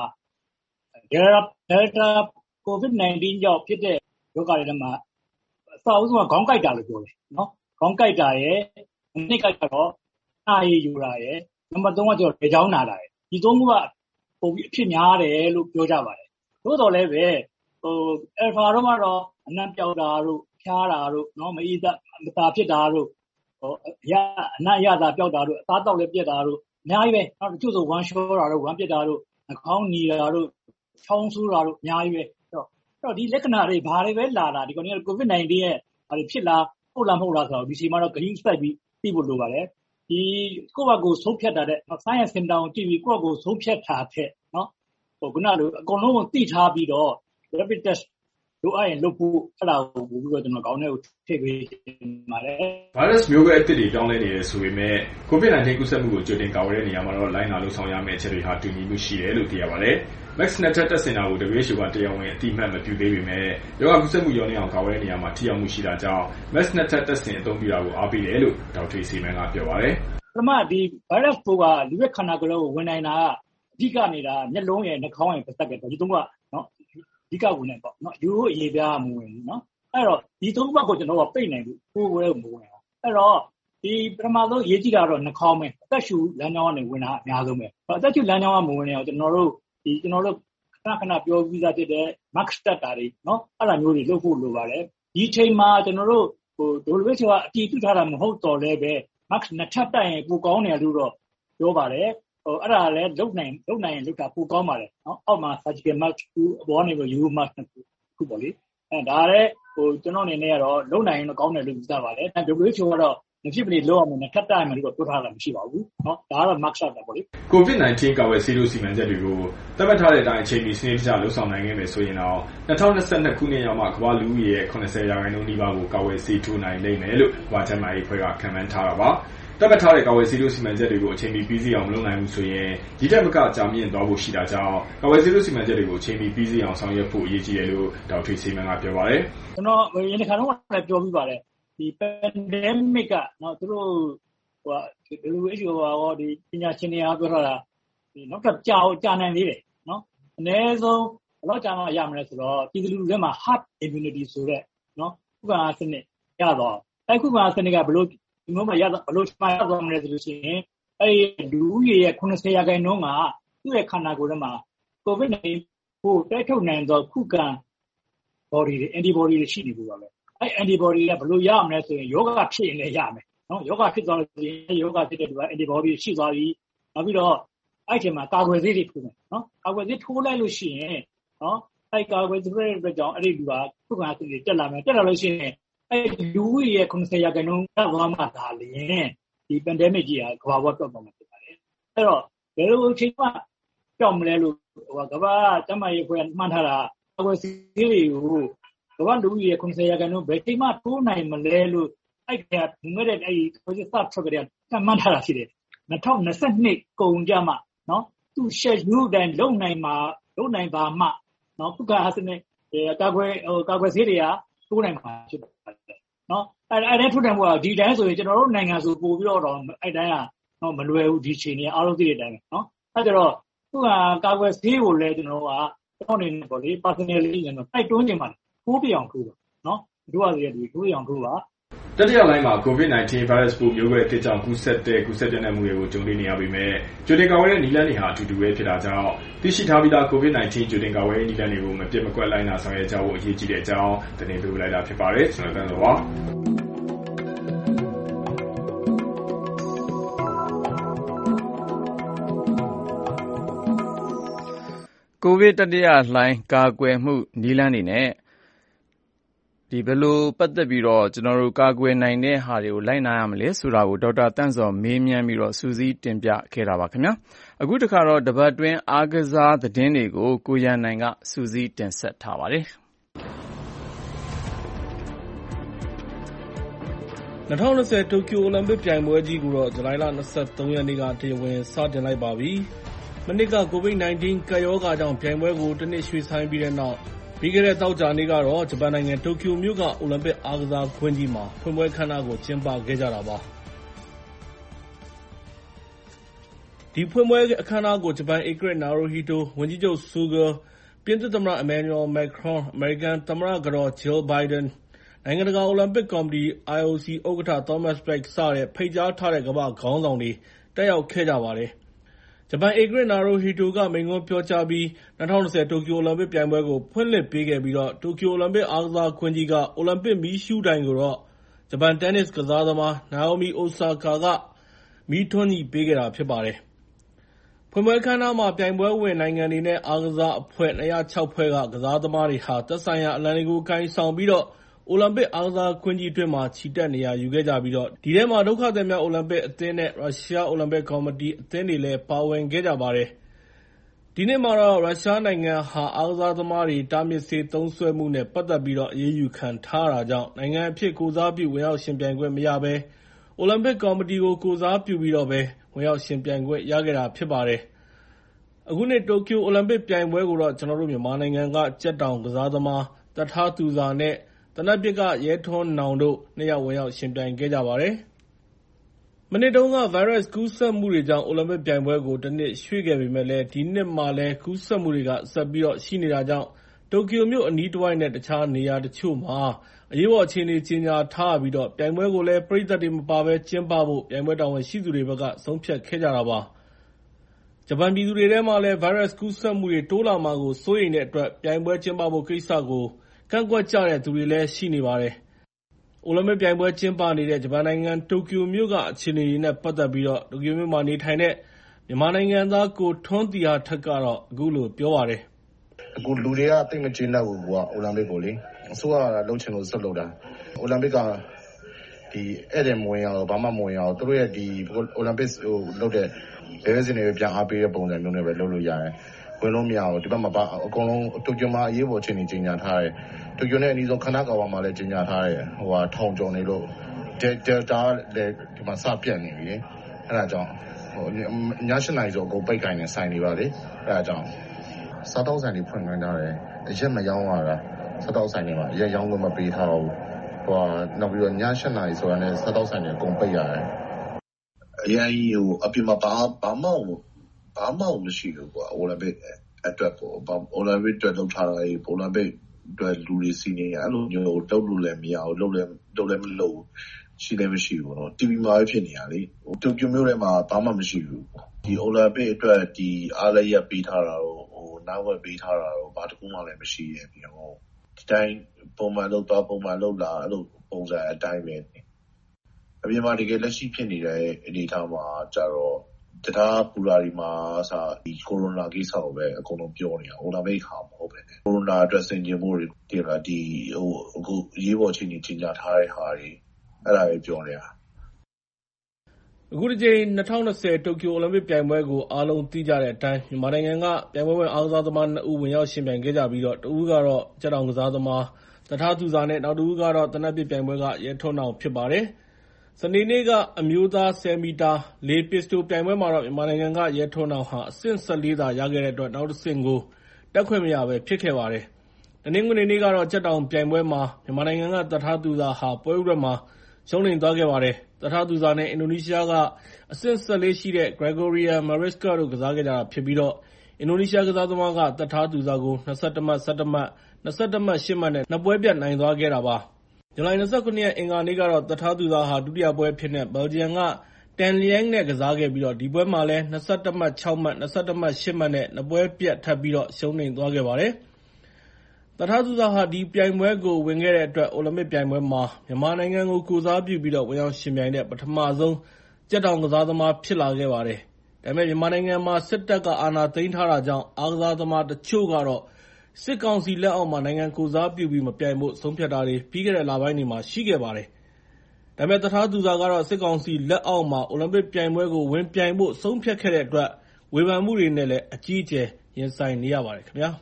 Delta ကိုဗစ် ၁၉ ကြောင့်ဖြစ်တဲ့ရောဂါတွေမှာအစအဦးဆုံးကခေါင်းကိုက်တာလို့ပြောတယ်နော်ခေါင်းကိုက်တာရဲ့နှစ်ကိုက်တော့အားရည်ယူတာရဲ့နံပါတ်သုံးကကျတော့လေချောင်းနာတာရဲ့ဒီသုံးခုကပုံပြီးအဖြစ်များတယ်လို့ပြောကြပါတယ်သို့တော်လည်းပဲဟို alpha တော့ကတော့အနံ့ပြောက်တာတို့ဖြားတာတို့နော်မအေးမသာဖြစ်တာတို့ဟိုရအနံ့ရတာပြောက်တာတို့အသားတောက်လည်းပြက်တာတို့အများကြီးပဲနောက်တချို့ဆိုဝမ်းလျှောတာတို့ဝမ်းပြက်တာတို့နှာခေါင်းနီတာတို့ချောင်းဆိုးတာတို့အများကြီးပဲအဲ့တော့ဒီလက္ခဏာတွေဘာတွေပဲလာတာဒီကောင်ကကိုဗစ် ၁၉ ရဲ့ဘာတွေဖြစ်လာဟုတ်လားမဟုတ်လားဆိုတော့ဒီချိန်မှာတော့ဂရုစိုက်ပြီးသိဖို့လိုပါတယ်ဒီကိုယ့်ဘက်ကိုဆုံးဖြတ်တာတဲ့ science symptom ကိုကြည့်ပြီးကိုယ့်ဘက်ကိုဆုံးဖြတ်တာတဲ့နော်ဟိုခုနလိုအကုန်လုံးကိုသိထားပြီးတော့ rapid test လိုအပ်ရင်လုပ်ဖို့အဲ့ဒါကိုပို့ပြီးတော့ကျွန်တော်ကောင်းတဲ့ကိုထည့်ပေးပါတယ် virus မျိုးကွဲအသစ်တွေတောင်းလဲနေတယ်ဆိုပေမဲ့ ကိုဗစ် ၁၉ ကူးစက်မှုကိုကြိုတင်ကာကွယ်တဲ့နေရာမှာတော့လိုင်းနာလို့ဆောင်ရမယ့်အချက်တွေဟာတူညီမှုရှိတယ်လို့သိရပါတယ် Max Net တက်စင်တာကို W H O ကတရားဝင်အတိအမှတ်မပြုသေးပေမဲ့ရောဂါကူးစက်မှုရောနေအောင်ကာကွယ်တဲ့နေရာမှာထိရောက်မှုရှိတာကြောင့် Max Net တက်စင်အသုံးပြုတာကိုအားပေးတယ်လို့ဒေါက်တာစီမန်ကပြောပါတယ်ပထမဒီ virus ပိုးကလူရဲ့ခန္ဓာကိုယ်ကိုဝင်နိုင်တာအဓိကနေတာမျက်လုံးရဲ့နှာခေါင်းရဲ့ပတ်သက်တယ်ဒီသုံးကနော်အဓိကဝင်နေပေါ့နော်ယူရိုအရေးပြားမဝင်ဘူးနော်အဲ့တော့ဒီသုံးဘက်ကိုကျွန်တော်ကပိတ်နိုင်ဘူးပိုးကိုလည်းမဝင်အောင်အဲ့တော့ဒီပထမဆုံးရေးကြည့်တာတော့နှာခေါင်းပဲအသက်ရှူလမ်းကြောင်းကနေဝင်တာအများဆုံးပဲအသက်ရှူလမ်းကြောင်းကမဝင်နေအောင်ကျွန်တော်တို့ဒီကျွန်တော်တို့ခဏခဏပြောပြီးသားဖြစ်တဲ့ max တက်တာတွေနော်အဲ့လိုမျိုးတွေလုပ်ဖို့လိုပါတယ်ဒီချိန်မှာကျွန်တော်တို့ဟို W H O ကအတည်ပြုထားတာမဟုတ်တော့လည်းပဲ max နှစ်ထပ်တက်ရင်ပိုကောင်းတယ်လို့တော့ပြောပါတယ်ဟိုအဲ့ဒါလည်းလုတ်နိုင်လုတ်နိုင်ရင်လုတ်တာပိုကောင်းပါတယ်နော်အောက်မှာ surgical mask အပေါ်ကနေပြီး Euro mask ခုပေါ့လေအဲဒါလည်းဟိုကျွန်တော်အနေနဲ့ကတော့လုတ်နိုင်ရင်တော့ကောင်းတယ်လို့ယူဆပါတယ်ဒါ W H O ကတော့မဖြစ်မနေလောက်အောင်နဲ့ထပ်တိုင်မှလို့ပြောထားတာမရှိပါဘူးเนาะဒါကတော့ max shot ပဲပေါ့လေကိုဗစ် ၁၉ ကာကွယ်ဆေးတို့စီမံချက်တွေကိုသတ်မှတ်ထားတဲ့အတိုင်းအချိန်မီစနစ်တကျလှုပ်ဆောင်နိုင်ခဲ့မယ်ဆိုရင်တော့၂၀၂၂ခုနှစ်ရောက်မှကမ္ဘာလူဦးရေရဲ့၇၀ရာခိုင်နှုန်းနီးပါးကိုကာကွယ်ဆေးထိုးနိုင်လိမ့်မယ်လို့ကမ္ဘာ့ကျန်းမာရေးအဖွဲ့ကခန့်မှန်းထားတာပါတတ်မှတ်ထားတဲ့ကာကွယ်ဆေးတို့စီမံချက်တွေကိုအချိန်မီပြီးစီးအောင်မလုပ်နိုင်ဘူးဆိုရင်ဒီတက်မကကြာမြင့်သွားဖို့ရှိတာကြောင့်ကာကွယ်ဆေးတို့စီမံချက်တွေကိုအချိန်မီပြီးစီးအောင်ဆောင်ရွက်ဖို့အရေးကြီးတယ်လို့ဒေါက်တာစီမန်ကပြောပါတယ်ကျွန်တော်ရင်းတစ်ခါတော့လည်းပြောပြီးပါတယ်ဒီ pandemic ကเนาะသူတို့ဟို W H O ရောဒီပညာရှင်တွေကပြောထားတာဒီနောက်ထပ်ကြာကြာနိုင်သေးတယ်เนาะအနည်းဆုံးဘယ်တော့ကြာမှရမလဲဆိုတော့ဒီလူတွေမှာ herd immunity ဆိုတဲ့เนาะခုခံအားစနစ်ရတော့အဲ့ခုခံအားစနစ်ကဘယ်လိုဒီမျိုးမှာရတော့ဘယ်လိုမှရတော့မလဲဆိုလို့ရှိရင်အဲ့လူကြီးရဲ့၇၀ရာခိုင်နှုန်းကသူ့ရဲ့ခန္ဓာကိုယ်ထဲမှာ ကိုဗစ် ၁၉ ကိုတိုက်ထုတ်နိုင်သောခုခံ body တွေ antibody တွေရှိနေပြီပါပဲအဲ့ antibody ကဘယ်လိုရမလဲဆိုရင်ယောဂဖြစ်ရင်လည်းရမယ်နော်ယောဂဖြစ်သွားလို့ရှိရင်ယောဂဖြစ်တဲ့သူက antibody ရှိသွားပြီနောက်ပြီးတော့အဲ့ဒီမှာကာကွယ်ဆေးတွေထိုးမယ်နော်ကာကွယ်ဆေးထိုးလိုက်လို့ရှိရင်နော်အဲ့ကာကွယ်ဆေးတွေအတွက်ကြောင့်အဲ့ဒီလူကခုခံအားတွေတက်လာမယ်တက်လာလို့ရှိရင်အဲ့လူကြီးရဲ့၇၀ရာခိုင်နှုန်းတက်သွားမှသာလျှင်ဒီ pandemic ကြီးကကမ္ဘာပေါ်တော့မှာဖြစ်ပါတယ်အဲ့တော့ဘယ်လိုအချိန်မှကြောက်မလဲလို့ဟိုကမ္ဘာကျန်းမာရေးအဖွဲ့မှန်းထားတာကာကွယ်ဆေးတွေကိုကမ္ဘာလူကြီးရဲ့၇၀ရာခိုင်နှုန်းဘယ်ချိန်မှထိုးနိုင်မလဲလို့အဲ့ကငွေတဲ့အဲ့ဒီကိုစပ်ထွက်ကြတယ်မှန်းထားတာရှိတယ်၂၀၂၂ကုန်ကြမှာနော်သူရှက်ယူတိုင်းလုံနိုင်မှာလုံနိုင်ပါမှနော်ခုကဟာစနေကာကွယ်ဟိုကာကွယ်ဆေးတွေကထိုးနိုင်မှာဖြစ်ပါတယ်နော်အဲ့အဲ့ဒါထိုးနိုင်မှာဒီတိုင်းဆိုရင်ကျွန်တော်တို့နိုင်ငံဆိုပို့ပြီးတော့အဲ့တိုင်းကတော့မလွယ်ဘူးဒီချိန်ကြီးအားလုံးသိတဲ့အတိုင်းပဲနော်အဲ့ကြတော့ခုကကာကွယ်ဆေးကိုလည်းကျွန်တော်ကကျွန်တော်အနေနဲ့ပေါ့လေ personally ကျွန်တော်တိုက်တွန်းနေပါတယ်ထိုးပြအောင်ထိုးပါနော်တို့ရစီဒီထိုးရအောင်ထိုးပါတတိယလိုင်းမှာ ကိုဗစ် nineteen ဗိုင်းရပ်စ်ပိုးမျိုးကွဲအသစ်ကြောင့်ကူးစက်တဲ့ကူးစက်ပြန့်နှံ့မှုတွေကိုကြုံတွေ့နေရပေမဲ့ကြိုတင်ကာကွယ်တဲ့နည်းလမ်းတွေဟာအတူတူပဲဖြစ်တာကြောင့်သိရှိထားပြီးသား ကိုဗစ် nineteen ကြိုတင်ကာကွယ်ရေးနည်းလမ်းတွေကိုမပြတ်မကွက်လိုက်နာဆောင်ရွက်ကြဖို့အရေးကြီးတဲ့အကြောင်းတင်ပြလိုက်တာဖြစ်ပါတယ်ကျွန်တော်တို့ပါကိုဗစ်တတိယလှိုင်းကာကွယ်မှုနည်းလမ်းတွေနဲ့ဒီဘယ်လိုပတ်သက်ပြီးတော့ကျွန်တော်တို့ကာကွယ်နိုင်တဲ့ဟာတွေကိုလိုက်နာရမလဲဆိုတာကိုဒေါက်တာတန့်စောမေးမြန်းပြီးတော့စူးစီးတင်ပြခဲ့တာပါခင်ဗျာအခုတခါတော့တပတ်တွင်းအားကစားသတင်းတွေကိုကိုရန်နိုင်ကစူးစီးတင်ဆက်ထားပါတယ်၂၀၂၀တိုကျိုအိုလံပစ်ပြိုင်ပွဲကြီးကိုတော့ဇူလိုင်လ၂၃ရက်နေ့ကတရားဝင်စတင်လိုက်ပါပြီမနစ်ကကိုဗစ် nineteen ကပ်ရောဂါကြောင့်ပြိုင်ပွဲကိုတစ်နှစ်ရွှေ့ဆိုင်းပြီးတဲ့နောက်ပြီးခဲ့တဲ့သောကြာနေ့ကတော့ဂျပန်နိုင်ငံတိုကျိုမြို့ကအိုလံပစ်အားကစားကွင်းကြီးမှာဖွင့်ပွဲခမ်းနားကိုကျင်းပခဲ့ကြတာပါဒီဖွင့်ပွဲအခမ်းအနားကိုဂျပန်ဧကရာဇ်နာရူဟီတိုဝန်ကြီးချုပ်ဆူဂါပြင်သစ်သမ္မတအမန်နျူယ်မက်ခရွန်အမေရိကန်သမ္မတကတော်ဂျီလ်ဘိုင်ဒန်နိုင်ငံတကာအိုလံပစ်ကော်မတီ အိုင် အို စီ ဥက္ကဋ္ဌသောမတ်စ်ဘက်စတဲ့ဖိတ်ကြားထားတဲ့ကမ္ဘာ့ခေါင်းဆောင်တွေတက်ရောက်ခဲ့ကြပါတယ်ဂျပန်ဧကရာဇ်နာရူဟီတိုကမိန့်ခွန်းပြောကြားပြီး၂၀၂၀တိုကျိုအိုလံပစ်ပြိုင်ပွဲကိုဖွင့်လှစ်ပေးခဲ့ပြီးတော့တိုကျိုအိုလံပစ်အားကစားကွင်းကြီးကအိုလံပစ်မီးရှူးတိုင်ကိုတော့ဂျပန်တင်းနစ်ကစားသမားနာအိုမီအိုဆာကာကမီးထွန်းညှိပေးခဲ့တာဖြစ်ပါတယ်ဖွင့်ပွဲခမ်းနားမှာပြိုင်ပွဲဝင်နိုင်ငံတွေနဲ့အားကစားအဖွဲ့၂၀၆ဖွဲ့ကကစားသမားတွေဟာသက်ဆိုင်ရာအလံတွေကိုကိုင်ဆောင်ပြီးတော့အိုလံပစ်အားကစားကွင်းကြီးအတွင်းမှာချီတက်နေရာယူခဲ့ကြပြီးတော့ဒီထဲမှာဒုက္ခသည်များအိုလံပစ်အသင်းနဲ့ရုရှားအိုလံပစ်ကော်မတီအသင်းတွေလည်းပါဝင်ခဲ့ကြပါတယ်ဒီနေ့မှာတော့ရုရှားနိုင်ငံဟာအားကစားသမားတွေတားမြစ်ဆေးသုံးစွဲမှုနဲ့ပတ်သက်ပြီးတော့အရေးယူခံထားတာကြောင့်နိုင်ငံအဖြစ်ကိုစားပြုဝင်ရောက်ရှင်ပြိုင်ခွင့်မရဘဲအိုလံပစ်ကော်မတီကိုကိုစားပြုပြီးတော့ပဲဝင်ရောက်ရှင်ပြိုင်ခွင့်ရခဲ့တာဖြစ်ပါတယ်အခုနှစ်တိုကျိုအိုလံပစ်ပြိုင်ပွဲကိုတော့ကျွန်တော်တို့မြန်မာနိုင်ငံကကြက်တောင်ကစားသမားတထားသူဇာနဲ့တနက်ပြစ်ကရဲထွန်းနောင်တို့နှစ်ယောက်ဝင်ရောက်ရှင်ပြိုင်ခဲ့ကြပါတယ်။မနှစ်တုန်းကဗိုင်းရပ်စ်ကူးစက်မှုတွေကြောင့်အိုလံပစ်ပြိုင်ပွဲကိုတစ်နှစ်ရွှေ့ခဲ့ပေမဲ့လည်းဒီနှစ်မှာလည်းကူးစက်မှုတွေကဆက်ပြီးတော့ရှိနေတာကြောင့်တိုကျိုမြို့အနီးတစ်ဝိုက်နဲ့တခြားနေရာတချို့မှာအရေးပေါ်အခြေအနေကြီးညာထားပြီးတော့ပြိုင်ပွဲကိုလည်းပရိသတ်တွေမပါဘဲကျင်းပဖို့ပြိုင်ပွဲတာဝန်ရှိသူတွေဘက်ကဆုံးဖြတ်ခဲ့ကြတာပါ။ဂျပန်ပြည်သူတွေထဲမှာလည်းဗိုင်းရပ်စ်ကူးစက်မှုတွေတိုးလာမှာကိုစိုးရိမ်တဲ့အတွက်ပြိုင်ပွဲကျင်းပဖို့ကိစ္စကိုကန့်ကွက်ကြတဲ့သူတွေလည်းရှိနေပါတယ်။အိုလံပစ်ပြိုင်ပွဲကျင်းပနေတဲ့ဂျပန်နိုင်ငံတိုကျိုမြို့ကအခြေအနေတွေနဲ့ပတ်သက်ပြီးတော့တိုကျိုမြို့မှာနေထိုင်တဲ့မြန်မာနိုင်ငံသားကိုထွန်းသီဟထက်ကတော့အခုလိုပြောပါတယ်။အခုလူတွေကသိမကျေနပ်ဘူးကွာအိုလံပစ်ကိုလေအစိုးရကလုံးချင်လို့ဆက်လုပ်တာအိုလံပစ်ကဒီအဲ့တဲ့မဝင်ရအောင်ဘာမှမဝင်ရအောင်သူတို့ရဲ့ဒီအိုလံပစ်ဟိုလုပ်တဲ့လေဝစင်တွေပြန်အားပေးတဲ့ပုံစံမျိုးနဲ့ပဲလုပ်လို့ရတယ်ဝင်လို့မရဘူးဒီဘက်မှာအကုန်လုံးတိုကျိုမှာအရေးပေါ်အခြေအနေကြီးညာထားတယ်တိုကျိုနဲ့အနီးဆုံးခနာကာဝါမှာလည်းကြီးညာထားတယ်ဟိုဟာထောင်ကျော်နေလို့ဒယ်ဒယ်တာလည်းဒီမှာစပြတ်နေပြီအဲ့ဒါကြောင့်ဟိုည၈နာရီဆိုအကုန်ပိတ်ကိုင်းနေဆိုင်နေပါလေအဲ့ဒါကြောင့်စားတောက်ဆိုင်တွေဖွင့်ခိုင်းထားတယ်အရက်မရောင်းရတာစားတောက်ဆိုင်တွေမှာအရက်ရောင်းလို့မပေးထားဘူးဟိုဟာနောက်ပြီးတော့ည၈နာရီဆိုတာနဲ့စားတောက်ဆိုင်တွေအကုန်ပိတ်ရတယ်အရင်ဟိုအပြင်မှာဘာဘာမှဘာမှမရှိဘူးကွာအိုလံပစ်အတွက်ကိုအိုလံပစ်အတွက်လုပ်ထားတာအိုလံပစ်အတွက်လူတွေစီနေအဲ့လိုမျိုးတုတ်လို့လည်းမရဘူးလုပ်လည်းလုပ်လည်းမလုပ်ရှိလည်းမရှိဘူးเนาะ တီ ဗီ မှာပဲဖြစ်နေရလေဟိုတိုကျိုမြို့ထဲမှာဘာမှမရှိဘူးဒီအိုလံပစ်အတွက်ဒီအားလည်းရပ်ပေးထားတာတော့ဟိုနောက်ဝက်ပေးထားတာတော့ဘာတကူမှလည်းမရှိရဲ့ပြီးတော့ဒီတိုင်းပုံမှန်လုပ်တော့ပုံမှန်လုပ်လာအဲ့လိုပုံစံအတိုင်းပဲအပြင်မှာတကယ်လက်ရှိဖြစ်နေတဲ့အနေအထားမှာကြတော့တထားပူရာဒီမှာစာဒီကိုရိုနာကိစ္စကိုပဲအကုန်လုံးပြောနေတာအိုလံပစ်ခါမဟုတ်ပဲနဲ့ကိုရိုနာအတွက်ဆင်ခြင်မှုတွေဒီလာဒီဟိုအခုရေးပေါ်ချင်းကြီးညာထားတဲ့ဟာတွေအဲ့ဒါပဲပြောနေတာအခုဒီချိန်၂၀၂၀တိုကျိုအိုလံပစ်ပြိုင်ပွဲကိုအားလုံးသိကြတဲ့အတိုင်းမြန်မာနိုင်ငံကပြိုင်ပွဲဝင်အားကစားသမားနှစ်ဦးဝင်ရောက်ရှင်ပြိုင်ခဲ့ကြပြီးတော့တဦးကတော့ကြက်တောင်ကစားသမားတထားသူဇာနဲ့နောက်တဦးကတော့တနက်ပစ်ပြိုင်ပွဲကရဲထွန်းအောင်ဖြစ်ပါတယ်စနေနေ့ကအမျိုးသားဆယ်မီတာလေပစ္စတိုပြိုင်ပွဲမှာတော့မြန်မာနိုင်ငံကရဲထွန်းအောင်ဟာအဆင့်၁၄သာရခဲ့တဲ့အတွက်နောက်တစ်ဆင့်ကိုတက်ခွင့်မရဘဲဖြစ်ခဲ့ပါတယ်။တနင်္ဂနွေနေ့ကတော့ကြက်တောင်ပြိုင်ပွဲမှာမြန်မာနိုင်ငံကတထားသူဇာဟာပွဲဥရက်မှာရှုံးနိမ့်သွားခဲ့ပါတယ်။တထားသူဇာနဲ့အင်ဒိုနီးရှားကအဆင့်၁၄ရှိတဲ့ Gregoria Mariska တို့ကစားခဲ့ကြတာဖြစ်ပြီးတော့အင်ဒိုနီးရှားကစားသမားကသက်ထားသူစားကို၂၁မှတ်၊၁၁မှတ်၊၂၁မှတ်၊၈မှတ်နဲ့နှစ်ပွဲပြတ်နိုင်သွားခဲ့တာပါ။ ဇူလိုင်၂၇ ရက်အင်္ဂါနေ့ကတော့သက်ထားသူစားဟာဒုတိယပွဲအဖြစ်နဲ့ဘယ်လ်ဂျီယံကTan Liang နဲ့ကစားခဲ့ပြီးဒီပွဲမှာလည်း၂၁မှတ်၊၆မှတ်၊၂၁မှတ်၊၈မှတ်နဲ့နှစ်ပွဲပြတ်ထပ်ပြီးရှုံးနိမ့်သွားခဲ့ပါတယ်။ သက်ထားသူစားဟာဒီပြိုင်ပွဲကိုဝင်ခဲ့တဲ့အတွက်အိုလံပစ်ပြိုင်ပွဲမှာမြန်မာနိုင်ငံကိုကိုယ်စားပြုပြီးဝင်ရောက်ယှဉ်ပြိုင်တဲ့ပထမဆုံးကြက်တောင်ကစားသမားဖြစ်လာခဲ့ပါတယ်။ ဒါပေမဲ့မြန်မာနိုင်ငံမှာစစ်တပ်ကအာဏာသိမ်းထားတာကြောင့်အားကစားသမားတချို့ကတော့စစ်ကောင်စီလက်အောက်မှာနိုင်ငံကိုယ်စားပြုပြီးမပြိုင်ဖို့ဆုံးဖြတ်တာတွေပြီးခဲ့တဲ့လပိုင်းတွေမှာရှိခဲ့ပါတယ်။ ဒါပေမဲ့သက်ထားသူစားကတော့စစ်ကောင်စီလက်အောက်မှာအိုလံပစ်ပြိုင်ပွဲကိုဝင်ပြိုင်ဖို့ဆုံးဖြတ်ခဲ့တဲ့အတွက်ဝေဖန်မှုတွေနဲ့လည်းအကြီးအကျယ်ရင်ဆိုင်နေရပါတယ်ခင်ဗျာ။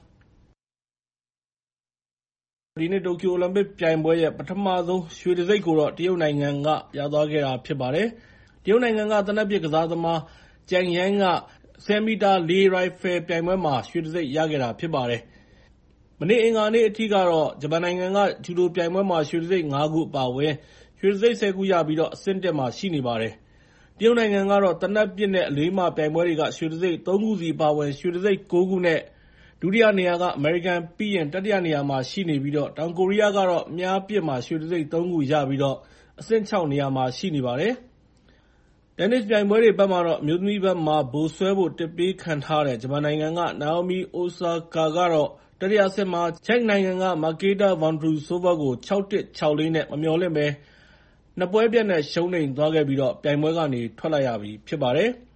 ဒီနေ့တိုကျိုအိုလံပစ်ပြိုင်ပွဲရဲ့ပထမဆုံးရွှေတံဆိပ်ကိုတော့တရုတ်နိုင်ငံကရသွားခဲ့တာဖြစ်ပါတယ်။ တရုတ်နိုင်ငံကသေနတ်ပစ်ကစားသမား Zheng Yan ကဆယ်မီတာလေရိုင်ဖယ်ပြိုင်ပွဲမှာရွှေတံဆိပ်ရခဲ့တာဖြစ်ပါတယ်။ မနေ့အင်္ဂါနေ့အထိကတော့ဂျပန်နိုင်ငံကဂျူဒိုပြိုင်ပွဲမှာရွှေတံဆိပ်ငါးခုအပါအဝင်ရွှေတံဆိပ် ဆယ်ခုရပြီးအဆင့်တစ်မှာရှိနေပါတယ်။ တရုတ်နိုင်ငံကတော့သေနတ်ပစ်နဲ့အလေးမပြိုင်ပွဲတွေကရွှေတံဆိပ်သုံးခုစီအပါအဝင်ရွှေတံဆိပ်ကိုးခုနဲ့ဒုတိယနေရာကအမေရိကန်ပြီးရင်တတိယနေရာမှာရှိနေပြီးတောင်ကိုရီးယားကတော့မြားပစ်မှာရွှေတံဆိပ်သုံးခုရပြီးအဆင့်ခြောက်နေရာမှာရှိနေပါတယ်။ တင်းနစ်ပြိုင်ပွဲတွေဘက်မှာတော့အမျိုးသမီးဘက်မှာဗိုလ်စွဲဖို့တစ်ပေးခံထားရတဲ့ဂျပန်နိုင်ငံက Naomi Osaka ကတော့တတိယအဆင့်မှာချက်နိုင်ငံက Marketa Vondrousova ကို ခြောက်-တစ်၊ ခြောက်-လေး နဲ့မမျှော်လင့်ဘဲနှစ်ပွဲပြတ်နဲ့ရှုံးနိမ့်သွားခဲ့ပြီးပြိုင်ပွဲကနေထွက်လိုက်ရပြီဖြစ်ပါတယ်။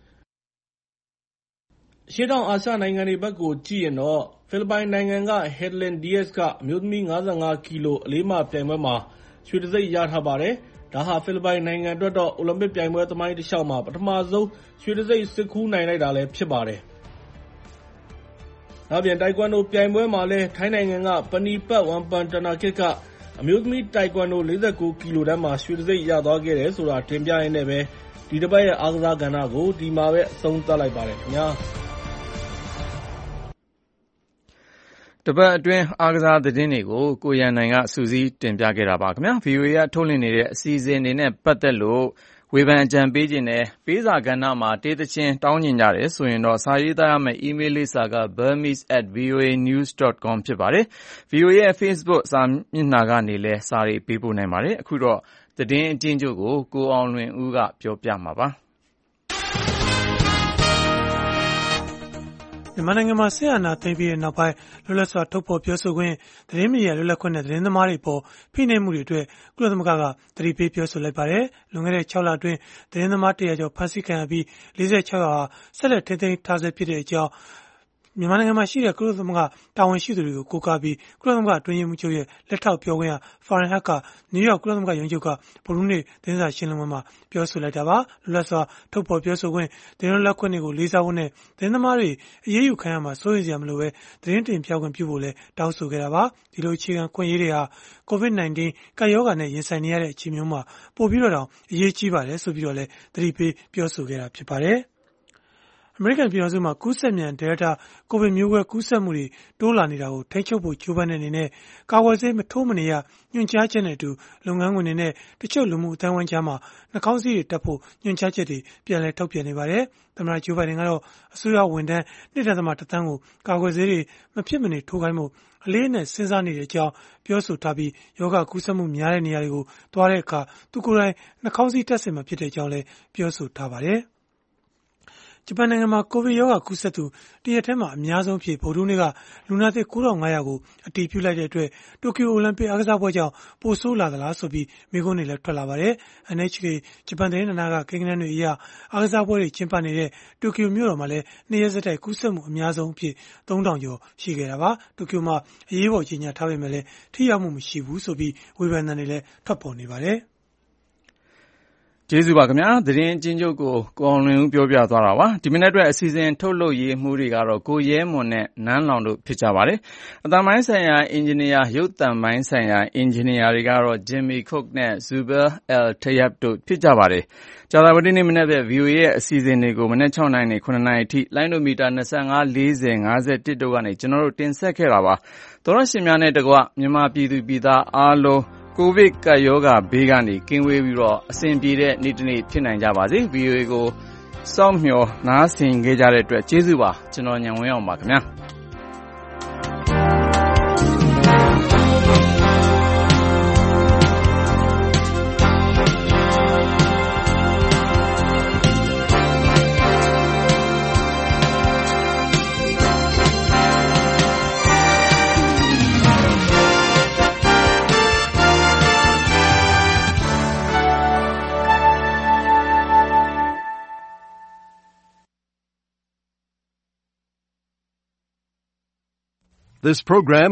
အရှေ့တောင်အာရှနိုင်ငံတွေဘက်ကိုကြည့်ရင်တော့ဖိလစ်ပိုင်နိုင်ငံက Hidilyn Diaz ကအမျိုးသမီး ၅၅ ကီလိုအလေးမပြိုင်ပွဲမှာရွှေတံဆိပ်ရထားပါတယ်။ ဒါဟာဖိလစ်ပိုင်နိုင်ငံအတွက်တော့အိုလံပစ်ပြိုင်ပွဲသမိုင်းတလျှောက်မှာပထမဆုံးရွှေတံဆိပ်ဆွတ်ခူးနိုင်လိုက်တာလည်းဖြစ်ပါတယ်။ ဒါ့အပြင်တိုက်ကွမ်ဒိုပြိုင်ပွဲမှာလည်းထိုင်းနိုင်ငံက Panipat Wonpanatit ကအမျိုးသမီးတိုက်ကွမ်ဒို လေးဆယ်ကိုးကီလိုတန်းမှာရွှေတံဆိပ်ရသွားခဲ့တယ်ဆိုတာတင်ပြရင်းနဲ့ပဲဒီတပတ်ရဲ့အားကစားကဏ္ဍကိုဒီမှာပဲအဆုံးသတ်လိုက်ပါတယ်ခင်ဗျာ။တပတ်အတွင်းအားကစားသတင်းတွေကိုကိုရန်နိုင်ကစူးစီးတင်ပြခဲ့တာပါခင်ဗျာ။ ဗီအိုအေကထုတ်လွှင့်နေတဲ့အစီအစဉ်တွေနဲ့ပတ်သက်လို့ဝေဖန်အကြံပေးခြင်းနဲ့ပေးစာကဏ္ဍမှာတေးသချင်းတောင်းကျင်ကြတယ်ဆိုရင်တော့စာရေးသားရမယ့်အီးမေးလ်လိပ်စာက burmese at voanews dot com ဖြစ်ပါတယ်။ ဗီအိုအေရဲ့ Facebook စာမျက်နှာကနေလည်းစာတွေပေးပို့နိုင်ပါတယ်။ အခုတော့သတင်းအကျဉ်းချုပ်ကိုကိုအောင်လွင်ဦးကပြောပြမှာပါ။မြန်မာနိုင်ငံမှာစစ်အာဏာသိမ်းပြီးတဲ့နောက်ပိုင်းလွတ်လပ်စွာထုတ်ဖော်ပြောဆိုခွင့်သတင်းမီဒီယာလွတ်လပ်ခွင့်နဲ့သတင်းသမားတွေအပေါ်ဖိနှိပ်မှုတွေအတွက်ကုလသမဂ္ဂကသတိပေးပြောဆိုလိုက်ပါတယ်။ လွန်ခဲ့တဲ့ခြောက်လအတွင်းသတင်းသမားတရာကျော်ဖမ်းဆီးခံရပြီးလေးဆယ်ခြောက်ယောက်ဟာဆက်လက်ထိန်းသိမ်းထားဆဲဖြစ်တဲ့အကြောင်းမြန်မာနိုင်ငံမှာရှိတဲ့ကုလသမဂ္ဂတာဝန်ရှိသူတွေကိုကိုးကားပြီးကုလသမဂ္ဂအတွင်းရေးမှူးချုပ်ရဲ့လက်ထောက်ပြောခွင့်ရ Farhan Haq ကနယူးယောက်ကုလသမဂ္ဂရုံးချုပ်ကဗုဒ္ဓဟူးနေ့သတင်းစာရှင်းလင်းပွဲမှာပြောဆိုလိုက်တာပါ။ လွတ်လပ်စွာထုတ်ဖော်ပြောဆိုခွင့်သတင်းလွတ်လပ်ခွင့်တွေကိုလေးစားဖို့နဲ့သတင်းသမားတွေအရေးယူခံရမှာစိုးရိမ်စရာမလိုဘဲသတင်းတင်ပြခွင့်ပြုဖို့လည်းတောင်းဆိုခဲ့တာပါ။ ဒီလိုအခြေခံခွင့်ရေးတွေဟာ ကိုဗစ် ၁၉ ကပ်ရောဂါနဲ့ရင်ဆိုင်နေရတဲ့အချိန်မျိုးမှာပိုပြီးတော့တောင်အရေးကြီးပါတယ်ဆိုပြီးတော့လည်းသတိပေးပြောဆိုခဲ့တာဖြစ်ပါတယ်။ အမေရိကန်ပြည်ထောင်စုမှာကူးစက်မြန် Delta ကိုဗစ်မျိုးကွဲကူးစက်မှုတွေတိုးလာနေတာကိုထိန်းချုပ်ဖို့ကြိုးပမ်းတဲ့အနေနဲ့ကာကွယ်ဆေးမထိုးမနေရညွှန်ကြားချက်နဲ့အတူလုပ်ငန်းခွင်တွေနဲ့တချို့လူမှုအသိုင်းအဝိုင်းကြားမှာနှာခေါင်းစည်းတွေတပ်ဖို့ညွှန်ကြားချက်တွေပြန်လည်ထုတ်ပြန်နေပါတယ်။ သမ္မတဂျိုးဘိုင်ဒန်ကတော့အစိုးရဝန်ထမ်း ၂ ဒသမ ၁ သန်းကိုကာကွယ်ဆေးတွေမဖြစ်မနေထိုးခိုင်းဖို့အလေးအနက်စဉ်းစားနေတဲ့အကြောင်းပြောဆိုထားပြီးရောဂါကူးစက်မှုများတဲ့နေရာတွေကိုသွားတဲ့အခါသူကိုယ်တိုင်နှာခေါင်းစည်းတပ်ဆင်မှာဖြစ်ကြောင်းလည်းပြောဆိုထားပါတယ်။ ဂျပန်နိုင်ငံမှာကိုဗစ်ရောဂါကူးစက်သူတရက်ထဲမှာအများဆုံးအဖြစ်ဗုဒ္ဓဟူးနေ့ကလူနာသစ် ကိုးထောင်ငါးရာကိုအတည်ပြုလိုက်တဲ့အတွက်တိုကျိုအိုလံပစ်အားကစားပွဲကြောင့်ပိုဆိုးလာသလားဆိုပြီးမေးခွန်းတွေလည်းထွက်လာပါတယ်။ အန် အိချ် ကေ ဂျပန်သတင်းဌာနကကိန်းဂဏန်းတွေအရအားကစားပွဲတွေကျင်းပနေတဲ့တိုကျိုမြို့တော်မှာလည်းနှစ်ရက်ဆက်တိုက်ကူးစက်မှုအများဆုံးအဖြစ်သုံးထောင်ကျော်ရှိခဲ့တာပါ။ တိုကျိုမှာအရေးပေါ်ကြေညာထားပေမဲ့လည်းထိရောက်မှုမရှိဘူးဆိုပြီးဝေဖန်သံတွေလည်းထွက်ပေါ်နေပါတယ်။ကျေးဇူးပါခင်ဗျာသတင်းအကျဉ်းချုပ်ကိုကိုအောင်လွင်ဦးပြောပြသွားတာပါဒီမနေ့အတွက်အစီအစဉ်ထုတ်လုပ်ရေးမှူးတွေကတော့ကိုရဲမွန်နဲ့နန်းလောင်တို့ဖြစ်ကြပါတယ်အသံပိုင်းဆိုင်ရာအင်ဂျင်နီယာရုပ်သံပိုင်းဆိုင်ရာအင်ဂျင်နီယာတွေကတော့ Jimmy Cook နဲ့ Zubair Al-Tayyab တို့ဖြစ်ကြပါတယ်ကြာသပတေးနေ့မနက်ဖြန် ဗီအိုအေရဲ့အစီအစဉ်တွေကိုမနက်ခြောက်နာရီနဲ့ခုနှစ်နာရီအထိလိုင်းဒိုမီတာ၂၅ လေးဆယ် ငါးဆယ့်တစ်တို့ကနေကျွန်တော်တို့တင်ဆက်ခဲ့တာပါသောရရှင်များနဲ့တကွမြန်မာပြည်သူပြည်သားအားလုံးကိုဗစ်ကပ်ရောဂါဘေးကနေကင်းဝေးပြီးတော့အဆင်ပြေတဲ့နေ့တစ်နေ့ဖြစ်နိုင်ကြပါစေ ဗီအိုအေ ကိုစောင့်မျှော်နားဆင်ခဲ့ကြတဲ့အတွက်ကျေးဇူးပါကျွန်တော်ညံဝင်းအောင်ပါခင်ဗျာ This program